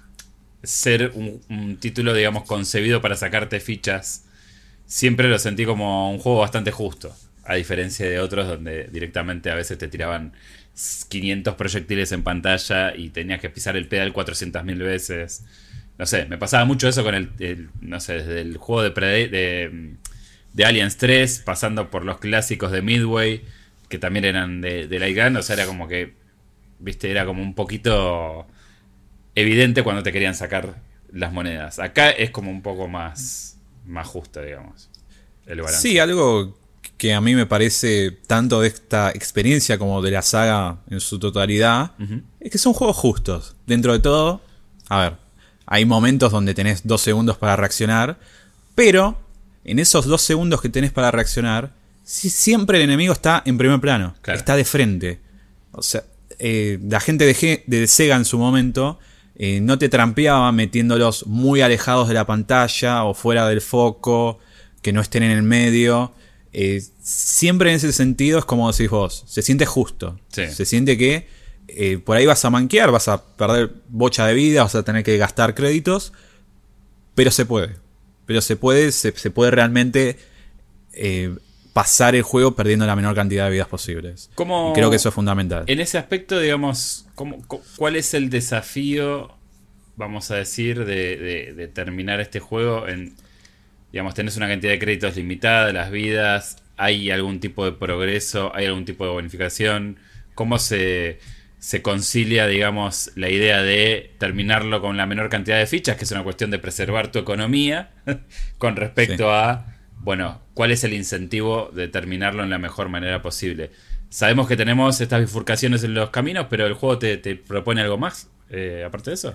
Speaker 3: ser un, un título, digamos, concebido para sacarte fichas, siempre lo sentí como un juego bastante justo, a diferencia de otros donde directamente a veces te tiraban quinientos proyectiles en pantalla y tenías que pisar el pedal cuatrocientas mil veces. No sé, me pasaba mucho eso con el, el no sé, desde el juego de, Prede- de, de Aliens tres, pasando por los clásicos de Midway, que también eran de, de Light Gun. O sea, era como que, viste, era como un poquito evidente cuando te querían sacar las monedas. Acá es como un poco más, más justo, digamos, el balance.
Speaker 4: Sí, algo que a mí me parece tanto de esta experiencia como de la saga en su totalidad, uh-huh. es que son juegos justos. Dentro de todo, a ver, hay momentos donde tenés dos segundos para reaccionar, pero en esos dos segundos que tenés para reaccionar, si siempre el enemigo está en primer plano, claro. Está de frente. O sea, eh, la gente de, G- de Sega en su momento eh, no te trampeaba metiéndolos muy alejados de la pantalla o fuera del foco, que no estén en el medio. Eh, siempre en ese sentido es como decís vos, se siente justo, sí. Se siente que eh, por ahí vas a manquear, vas a perder bocha de vida, vas a tener que gastar créditos, pero se puede, pero se puede, se, se puede realmente eh, pasar el juego perdiendo la menor cantidad de vidas posibles.
Speaker 3: ¿Cómo,
Speaker 4: y creo que eso es fundamental.
Speaker 3: En ese aspecto, digamos, ¿cómo, ¿cuál es el desafío, vamos a decir, de, de, de terminar este juego en... Digamos, tenés una cantidad de créditos limitada, las vidas, ¿hay algún tipo de progreso? ¿Hay algún tipo de bonificación? ¿Cómo se, se concilia, digamos, la idea de terminarlo con la menor cantidad de fichas, que es una cuestión de preservar tu economía, con respecto sí. a, bueno, cuál es el incentivo de terminarlo en la mejor manera posible? Sabemos que tenemos estas bifurcaciones en los caminos, pero ¿el juego te, te propone algo más, eh, aparte de eso?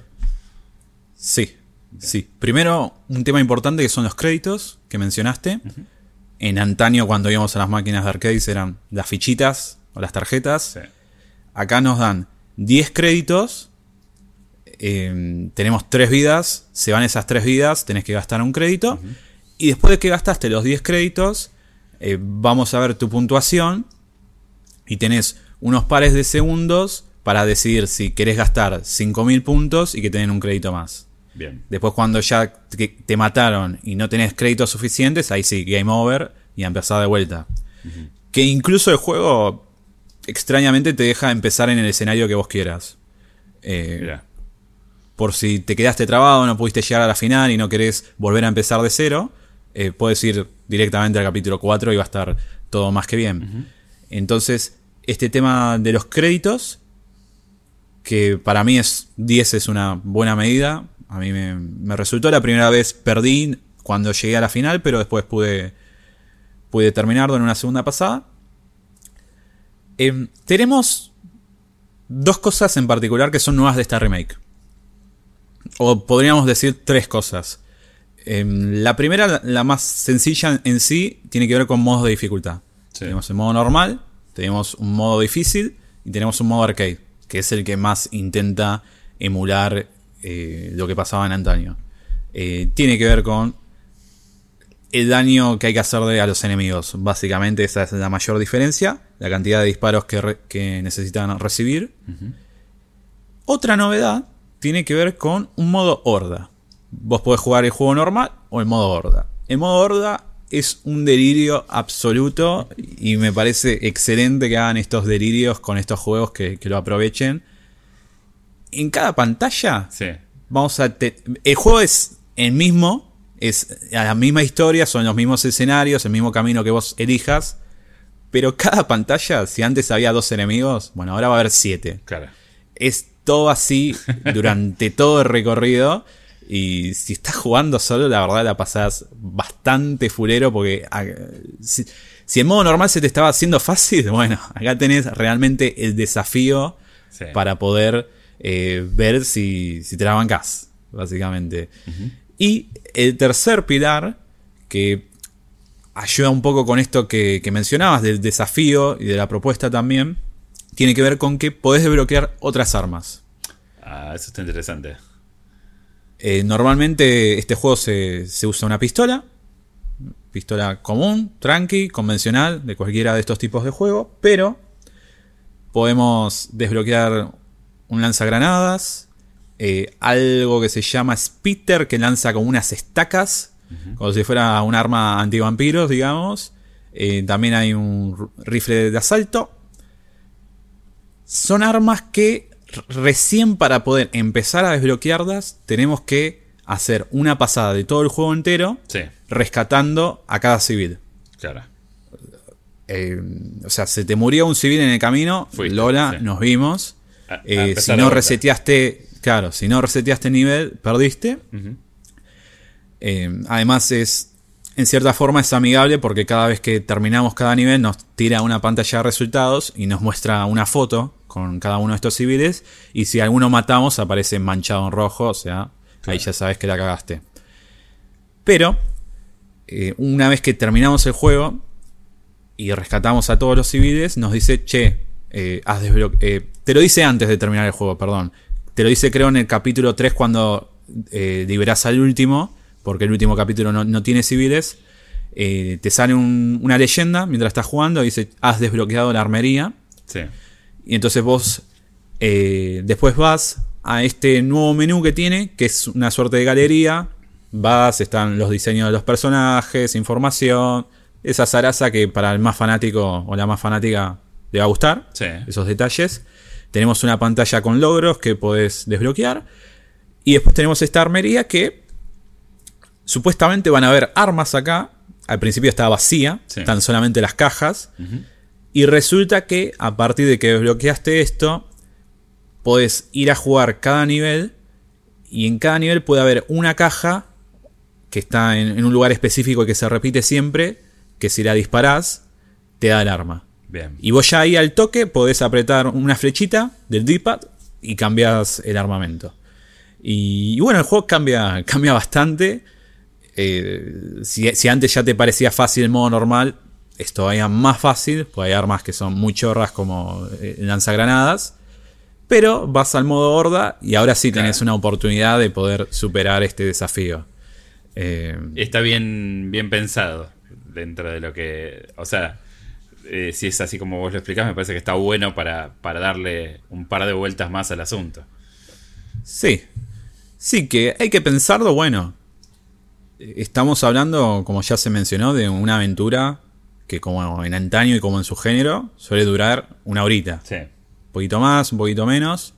Speaker 4: Sí. Sí, primero un tema importante que son los créditos que mencionaste. Uh-huh. En antaño, cuando íbamos a las máquinas de arcades, eran las fichitas o las tarjetas. Sí. Acá nos dan diez créditos, eh, tenemos tres vidas, se van esas tres vidas, tenés que gastar un crédito. Uh-huh. Y después de que gastaste los diez créditos, eh, vamos a ver tu puntuación y tenés unos pares de segundos para decidir si querés gastar cinco mil puntos y que te den un crédito más. Bien. Después, cuando ya te, te mataron y no tenés créditos suficientes, ahí sí, game over y a empezar de vuelta. Uh-huh. Que incluso el juego extrañamente te deja empezar en el escenario que vos quieras. Eh, por si te quedaste trabado, no pudiste llegar a la final y no querés volver a empezar de cero, eh, puedes ir directamente al capítulo cuatro y va a estar todo más que bien. Uh-huh. Entonces, este tema de los créditos, que para mí es diez es una buena medida. A mí me, me resultó, la primera vez perdí cuando llegué a la final, pero después pude, pude terminarlo en una segunda pasada. Eh, tenemos dos cosas en particular que son nuevas de esta remake. O podríamos decir tres cosas. Eh, la primera, la, la más sencilla en sí, tiene que ver con modos de dificultad. Sí. Tenemos el modo normal, tenemos un modo difícil y tenemos un modo arcade, que es el que más intenta emular Eh, lo que pasaba en antaño. Eh, tiene que ver con el daño que hay que hacerle a los enemigos. Básicamente esa es la mayor diferencia, la cantidad de disparos que, re- que necesitan recibir. Uh-huh. Otra novedad tiene que ver con un modo horda. Vos podés jugar el juego normal o el modo horda. El modo horda es un delirio absoluto y me parece excelente que hagan estos delirios con estos juegos, que, que lo aprovechen. En cada pantalla, sí. vamos a te- el juego es el mismo, es la misma historia, son los mismos escenarios, el mismo camino que vos elijas, pero cada pantalla, si antes había dos enemigos, bueno, ahora va a haber siete.
Speaker 3: Claro.
Speaker 4: Es todo así durante todo el recorrido Y si estás jugando solo, la verdad la pasás bastante fulero porque a, si, si en modo normal se te estaba haciendo fácil, bueno, acá tenés realmente el desafío sí. para poder eh, ver si, si te la bancás, básicamente. Uh-huh. Y el tercer pilar, que ayuda un poco con esto que, que mencionabas del desafío y de la propuesta también, tiene que ver con que podés desbloquear otras armas.
Speaker 3: Ah, eso está interesante.
Speaker 4: Eh, normalmente este juego se, se usa una pistola. Pistola común, tranqui, convencional, de cualquiera de estos tipos de juego. Pero podemos desbloquear un lanzagranadas. Eh, algo que se llama Spitter, que lanza como unas estacas. Uh-huh. Como si fuera un arma antivampiros, digamos. Eh, también hay un rifle de asalto. Son armas que recién para poder empezar a desbloquearlas tenemos que hacer una pasada de todo el juego entero sí. rescatando a cada civil.
Speaker 3: Claro.
Speaker 4: Eh, o sea, se te murió un civil en el camino, Fuiste, Lola, sí. nos vimos. A, a eh, si no reseteaste, claro, si no reseteaste nivel, perdiste. Uh-huh. Eh, además es, en cierta forma es amigable porque cada vez que terminamos cada nivel nos tira una pantalla de resultados y nos muestra una foto con cada uno de estos civiles, y si alguno matamos aparece manchado en rojo, o sea, claro. ahí ya sabes que la cagaste. Pero eh, una vez que terminamos el juego y rescatamos a todos los civiles, nos dice, che, eh, has desbloque- eh, te lo dice antes de terminar el juego, perdón, te lo dice creo en el capítulo tres cuando eh, liberás al último, porque el último capítulo no, no tiene civiles. Eh, te sale un, una leyenda mientras estás jugando, dice, has desbloqueado la armería.
Speaker 3: Sí.
Speaker 4: Y entonces vos eh, después vas a este nuevo menú que tiene, que es una suerte de galería. Vas, están los diseños de los personajes, información, esa zaraza que para el más fanático o la más fanática le va a gustar, sí. esos detalles. Tenemos una pantalla con logros que podés desbloquear. Y después tenemos esta armería que supuestamente van a haber armas acá. Al principio estaba vacía, sí. están solamente las cajas. Uh-huh. Y resulta que a partir de que desbloqueaste esto, podés ir a jugar cada nivel. Y en cada nivel puede haber una caja que está en, en un lugar específico que se repite siempre, que si la disparás, te da el arma.
Speaker 3: Bien.
Speaker 4: Y vos ya ahí al toque podés apretar una flechita del D-pad y cambias el armamento. Y, y bueno, el juego cambia, cambia bastante. Eh, si, si antes ya te parecía fácil el modo normal, es todavía más fácil, pues hay armas que son muy chorras como eh, lanzagranadas, pero vas al modo horda y ahora sí tenés claro. una oportunidad de poder superar este desafío. Eh,
Speaker 3: Está bien, bien pensado dentro de lo que... O sea, eh, si es así como vos lo explicás, me parece que está bueno para, para darle un par de vueltas más al asunto.
Speaker 4: Sí, sí que hay que pensarlo, bueno. Estamos hablando, como ya se mencionó, de una aventura que como en antaño y como en su género suele durar una horita.
Speaker 3: Sí.
Speaker 4: Un poquito más, un poquito menos.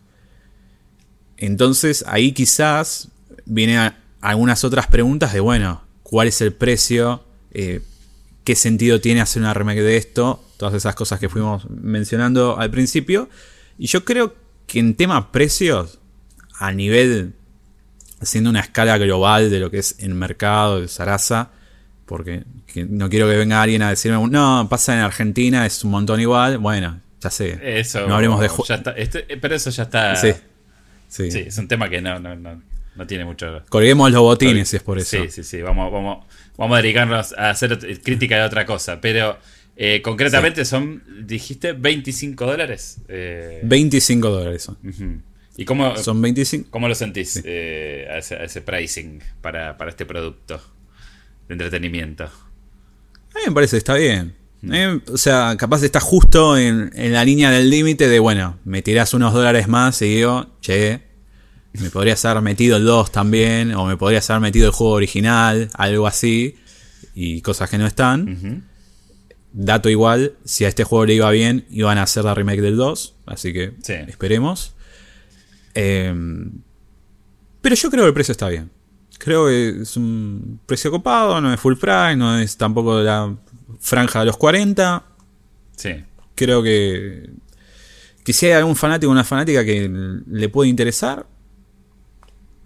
Speaker 4: Entonces ahí quizás vienen algunas otras preguntas de, bueno, ¿cuál es el precio? Eh, ¿Qué sentido tiene hacer una remake de esto? Todas esas cosas que fuimos mencionando al principio. Y yo creo que en tema precios, a nivel... haciendo una escala global de lo que es el mercado de Sarasa, porque no quiero que venga alguien a decirme, no, pasa en Argentina, es un montón igual. Bueno, ya sé.
Speaker 3: Eso,
Speaker 4: no hablemos de ju-
Speaker 3: ya está, este, pero eso ya está.
Speaker 4: Sí, sí.
Speaker 3: sí, es un tema que no, no, no, no tiene mucho.
Speaker 4: Colguemos los botines, si es por eso.
Speaker 3: Sí, sí, sí. Vamos, vamos, vamos a dedicarnos a hacer crítica de otra cosa. Pero eh, concretamente sí. son, dijiste, veinticinco dólares. Eh...
Speaker 4: veinticinco dólares son.
Speaker 3: Uh-huh. ¿Y cómo,
Speaker 4: son veinticinco.
Speaker 3: ¿Cómo lo sentís
Speaker 4: sí.
Speaker 3: eh, a, ese, a ese pricing para, para este producto de entretenimiento?
Speaker 4: A mí me parece que está bien. Mm. Eh, o sea, capaz está justo en, en la línea del límite de, bueno, me tirás unos dólares más y digo, che, me podrías haber metido el dos también, o me podrías haber metido el juego original, algo así, y cosas que no están.
Speaker 3: Uh-huh.
Speaker 4: Dato igual, si a este juego le iba bien, iban a hacer la remake del dos, así que sí. esperemos. Eh, pero yo creo que el precio está bien. Creo que es un precio copado, no es full price, no es tampoco la franja de los cuarenta.
Speaker 3: Sí.
Speaker 4: Creo que, que si hay algún fanático o una fanática que le puede interesar,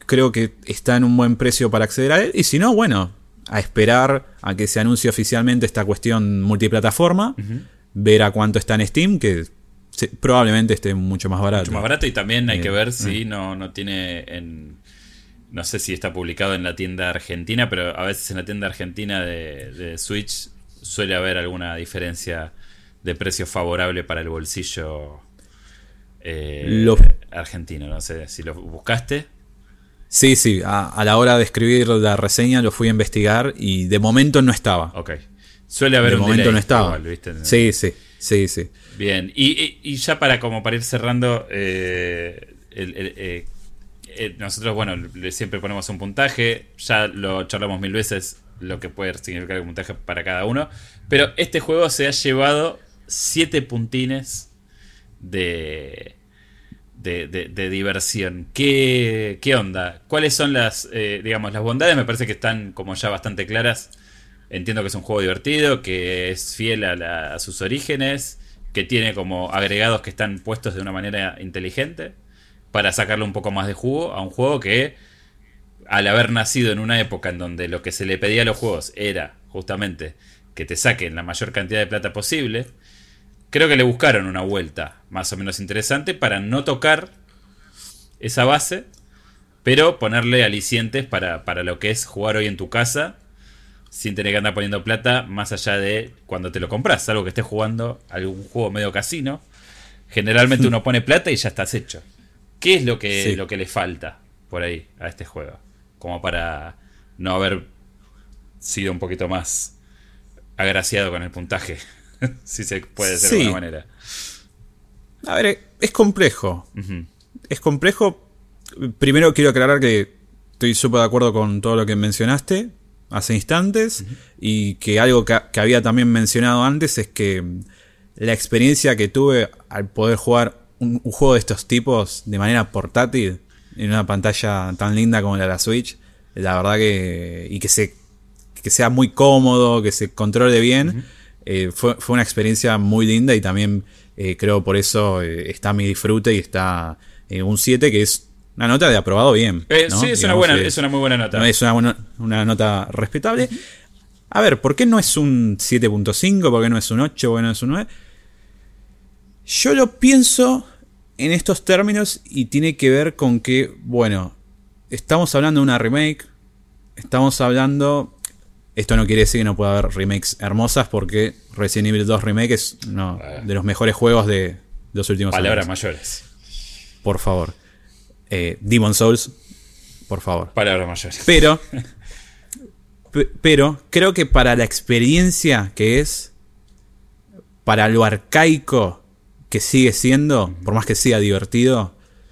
Speaker 4: creo que está en un buen precio para acceder a él. Y si no, bueno, a esperar a que se anuncie oficialmente esta cuestión multiplataforma, uh-huh. ver a cuánto está en Steam, que se, probablemente esté mucho más barato.
Speaker 3: Mucho más barato, y también hay eh, que ver si
Speaker 4: eh.
Speaker 3: no, no tiene en... No sé si está publicado en la tienda argentina, pero a veces en la tienda argentina de, de Switch suele haber alguna diferencia de precio favorable para el bolsillo eh, lo... argentino. No sé si lo buscaste.
Speaker 4: Sí, sí, a, a la hora de escribir la reseña lo fui a investigar y de momento no estaba.
Speaker 3: Ok. Suele haber
Speaker 4: de
Speaker 3: un
Speaker 4: momento
Speaker 3: delay,
Speaker 4: no estaba.
Speaker 3: Igual, ¿viste?
Speaker 4: Sí, sí, sí, sí.
Speaker 3: Bien, y, y, y ya para como para ir cerrando, eh, el, el, eh, eh, nosotros, bueno, siempre ponemos un puntaje, ya lo charlamos mil veces, lo que puede significar el puntaje para cada uno, pero este juego se ha llevado siete puntines de... De, de, de diversión. ¿Qué, ¿Qué onda? ¿Cuáles son las, eh, digamos, las bondades? Me parece que están como ya bastante claras. Entiendo que es un juego divertido, que es fiel a, la, a sus orígenes, que tiene como agregados que están puestos de una manera inteligente para sacarle un poco más de jugo a un juego que, al haber nacido en una época en donde lo que se le pedía a los juegos era justamente que te saquen la mayor cantidad de plata posible, creo que le buscaron una vuelta más o menos interesante para no tocar esa base, pero ponerle alicientes para, para lo que es jugar hoy en tu casa sin tener que andar poniendo plata más allá de cuando te lo compras, algo que estés jugando algún juego medio casino. Generalmente uno pone plata y ya estás hecho. ¿Qué es lo que, sí. lo que le falta por ahí a este juego? Como para no haber sido un poquito más agraciado con el puntaje. Si se puede decir sí. de alguna manera.
Speaker 4: A ver, es complejo.
Speaker 3: Uh-huh.
Speaker 4: Es complejo. Primero quiero aclarar que estoy súper de acuerdo con todo lo que mencionaste hace instantes. Uh-huh. Y que algo que, que había también mencionado antes es que la experiencia que tuve al poder jugar un, un juego de estos tipos de manera portátil en una pantalla tan linda como la de la Switch, la verdad que... Y que, se, que sea muy cómodo, que se controle bien... Uh-huh. Eh, fue, fue una experiencia muy linda y también eh, creo por eso eh, está mi disfrute y está eh, un siete, que es una nota de aprobado bien,
Speaker 3: eh,
Speaker 4: ¿no?
Speaker 3: Sí, es,
Speaker 4: Digamos,
Speaker 3: una buena,
Speaker 4: es,
Speaker 3: es una muy buena nota.
Speaker 4: Es una, una, una nota respetable. A ver, ¿por qué no es un siete punto cinco? ¿Por qué no es un ocho? ¿Por qué no es un nueve? Yo lo pienso en estos términos y tiene que ver con que, bueno, estamos hablando de una remake, estamos hablando... Esto no quiere decir que no pueda haber remakes hermosas, porque Resident Evil dos Remake es uno de los mejores juegos de los últimos
Speaker 3: Palabras
Speaker 4: años.
Speaker 3: mayores.
Speaker 4: Por favor. Eh, Demon's Souls, por favor.
Speaker 3: Palabras mayores.
Speaker 4: Pero, p- pero creo que para la experiencia que es, para lo arcaico que sigue siendo, por más que sea divertido,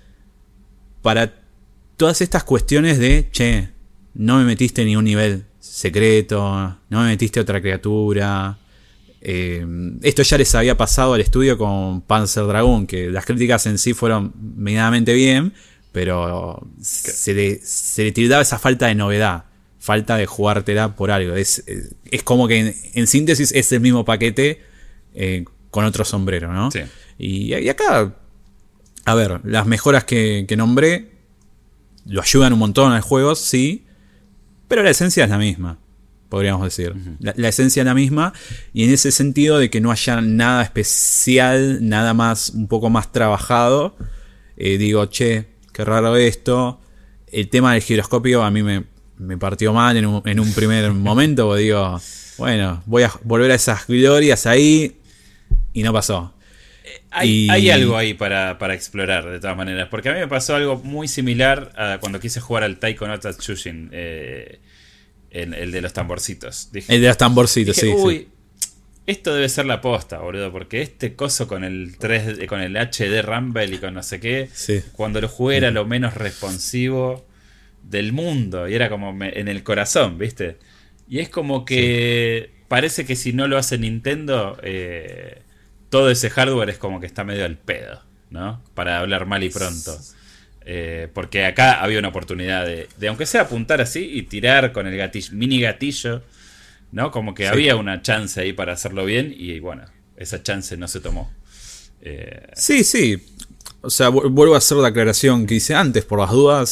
Speaker 4: para todas estas cuestiones de, che, no me metiste ni un nivel secreto, no me metiste otra criatura. Eh, esto ya les había pasado al estudio con Panzer Dragoon, que las críticas en sí fueron medianamente bien, pero se le, se le tildaba esa falta de novedad, falta de jugártela por algo. Es, es como que en, en síntesis es el mismo paquete eh, con otro sombrero, ¿no?
Speaker 3: Sí.
Speaker 4: Y, y acá, a ver, las mejoras que, que nombré lo ayudan un montón al juego, sí. Pero la esencia es la misma, podríamos decir. Uh-huh. La, la esencia es la misma, y en ese sentido de que no haya nada especial, nada más, un poco más trabajado, eh, digo, che, qué raro esto. El tema del giroscopio a mí me, me partió mal en un, en un primer momento, porque digo, bueno, voy a volver a esas glorias ahí, y no pasó.
Speaker 3: Hay,
Speaker 4: y...
Speaker 3: hay algo ahí para, para explorar, de todas maneras. Porque a mí me pasó algo muy similar a cuando quise jugar al Taiko no Tatsujin, eh, en el de los tamborcitos. Dije,
Speaker 4: el de los tamborcitos,
Speaker 3: dije,
Speaker 4: sí,
Speaker 3: uy,
Speaker 4: sí.
Speaker 3: Esto debe ser la posta, boludo. Porque este coso con el tres D, con el H D Rumble y con no sé qué,
Speaker 4: sí.
Speaker 3: Cuando lo jugué era lo menos responsivo del mundo. Y era como me, en el corazón, ¿viste? Y es como que sí. Parece que si no lo hace Nintendo... Eh, todo ese hardware es como que está medio al pedo, ¿no? Para hablar mal y pronto. Eh, porque acá había una oportunidad de, de, aunque sea apuntar así y tirar con el gatillo, mini gatillo, ¿no? Como que sí. Había una chance ahí para hacerlo bien y bueno, esa chance no se tomó. Eh,
Speaker 4: sí, sí. O sea, vuelvo a hacer la aclaración que hice antes, por las dudas.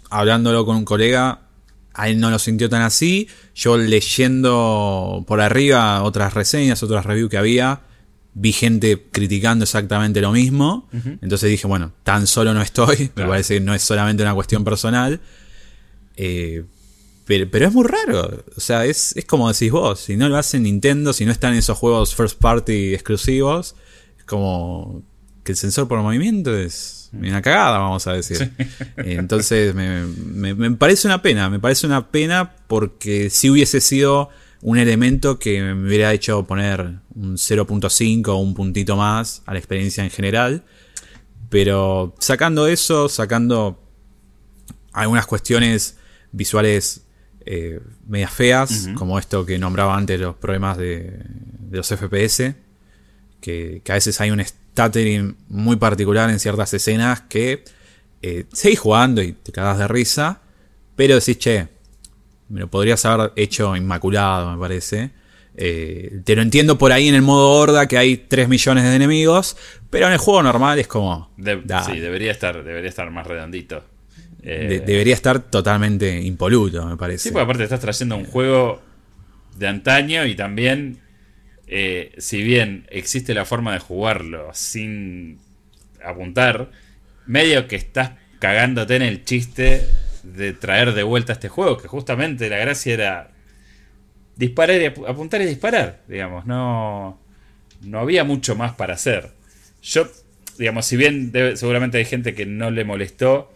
Speaker 4: hablándolo con un colega, a él no lo sintió tan así. Yo leyendo por arriba otras reseñas, otras reviews que había, vi gente criticando exactamente lo mismo. Uh-huh. Entonces dije, bueno, tan solo no estoy. Claro. Me parece que no es solamente una cuestión personal. Eh, pero, pero es muy raro. O sea, es, es como decís vos. Si no lo hace Nintendo, si no están en esos juegos first party exclusivos, es como que el sensor por movimiento es una cagada, vamos a decir. Sí. Eh, entonces me, me, me parece una pena. Me parece una pena porque si hubiese sido un elemento que me hubiera hecho poner un cero punto cinco o un puntito más a la experiencia en general. Pero sacando eso, sacando algunas cuestiones visuales eh, medias feas, uh-huh. como esto que nombraba antes, los problemas de, de los F P S, que, que a veces hay un stuttering muy particular en ciertas escenas que eh, seguís jugando y te cagas de risa, pero decís, che, me lo podrías haber hecho inmaculado, me parece. Eh, te lo entiendo por ahí en el modo horda, que hay tres millones de enemigos, pero en el juego normal es como...
Speaker 3: De, sí, debería estar, debería estar más redondito. Eh,
Speaker 4: de, debería estar totalmente impoluto, me parece.
Speaker 3: Sí, porque aparte estás trayendo un juego de antaño y también, eh, si bien existe la forma de jugarlo sin apuntar, medio que estás cagándote en el chiste de traer de vuelta este juego, que justamente la gracia era disparar y apuntar y disparar, digamos, no, no había mucho más para hacer. Yo, digamos, si bien debe, seguramente hay gente que no le molestó,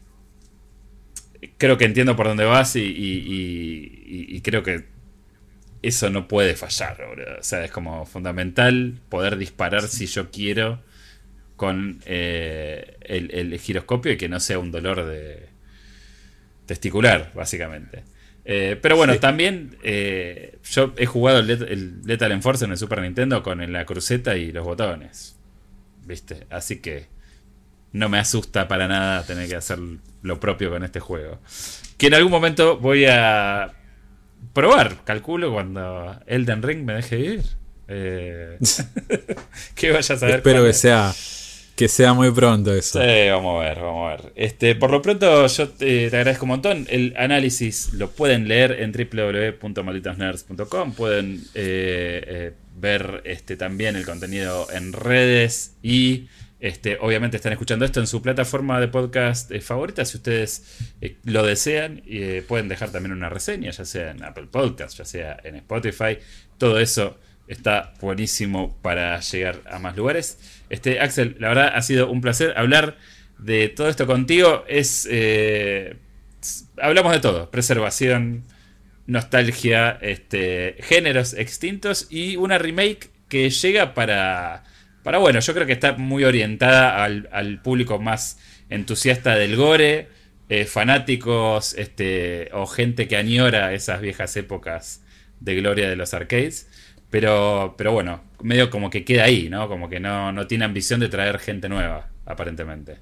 Speaker 3: creo que entiendo por dónde vas y, y, y, y creo que eso no puede fallar, bro. O sea, es como fundamental poder disparar si yo quiero con eh, el, el giroscopio y que no sea un dolor de testicular, básicamente. Eh, pero bueno, sí. también eh, yo he jugado el, Let- el Lethal Enforce en el Super Nintendo con la cruceta y los botones, ¿viste? Así que no me asusta para nada tener que hacer lo propio con este juego, que en algún momento voy a probar, calculo, cuando Elden Ring me deje ir. Eh, que vaya a saber.
Speaker 4: Espero que sea Que sea muy pronto eso.
Speaker 3: Sí, vamos a ver, vamos a ver. Este, por lo pronto, yo te, te agradezco un montón. El análisis lo pueden leer en doble u doble u doble u punto malditos nerds punto com. Pueden eh, eh, ver este, también el contenido en redes. Y este, obviamente están escuchando esto en su plataforma de podcast eh, favorita. Si ustedes eh, lo desean, eh, pueden dejar también una reseña, ya sea en Apple Podcasts, ya sea en Spotify. Todo eso está buenísimo para llegar a más lugares. Este, Axel, la verdad ha sido un placer hablar de todo esto contigo. Es eh, hablamos de todo: preservación, nostalgia, este, géneros extintos y una remake que llega para, para bueno, yo creo que está muy orientada al, al público más entusiasta del gore, eh, fanáticos este, o gente que añora esas viejas épocas de gloria de los arcades. Pero, pero bueno, medio como que queda ahí, ¿no? Como que no, no tiene ambición de traer gente nueva, aparentemente.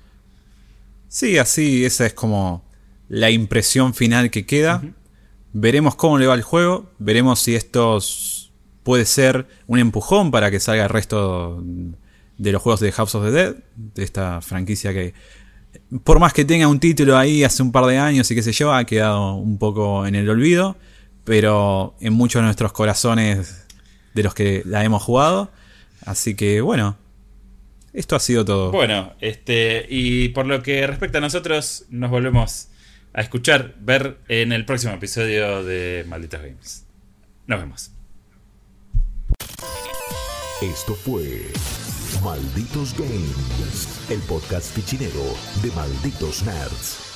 Speaker 4: Sí, así, esa es como la impresión final que queda. Uh-huh. Veremos cómo le va el juego, veremos si esto puede ser un empujón para que salga el resto de los juegos de House of the Dead, de esta franquicia que, por más que tenga un título ahí hace un par de años y qué sé yo, ha quedado un poco en el olvido, pero en muchos de nuestros corazones de los que la hemos jugado. Así que bueno, esto ha sido todo.
Speaker 3: Bueno, este y por lo que respecta a nosotros, nos volvemos a escuchar, ver en el próximo episodio de Malditos Games. Nos vemos.
Speaker 1: Esto fue Malditos Games, el podcast fichinero de Malditos Nerds.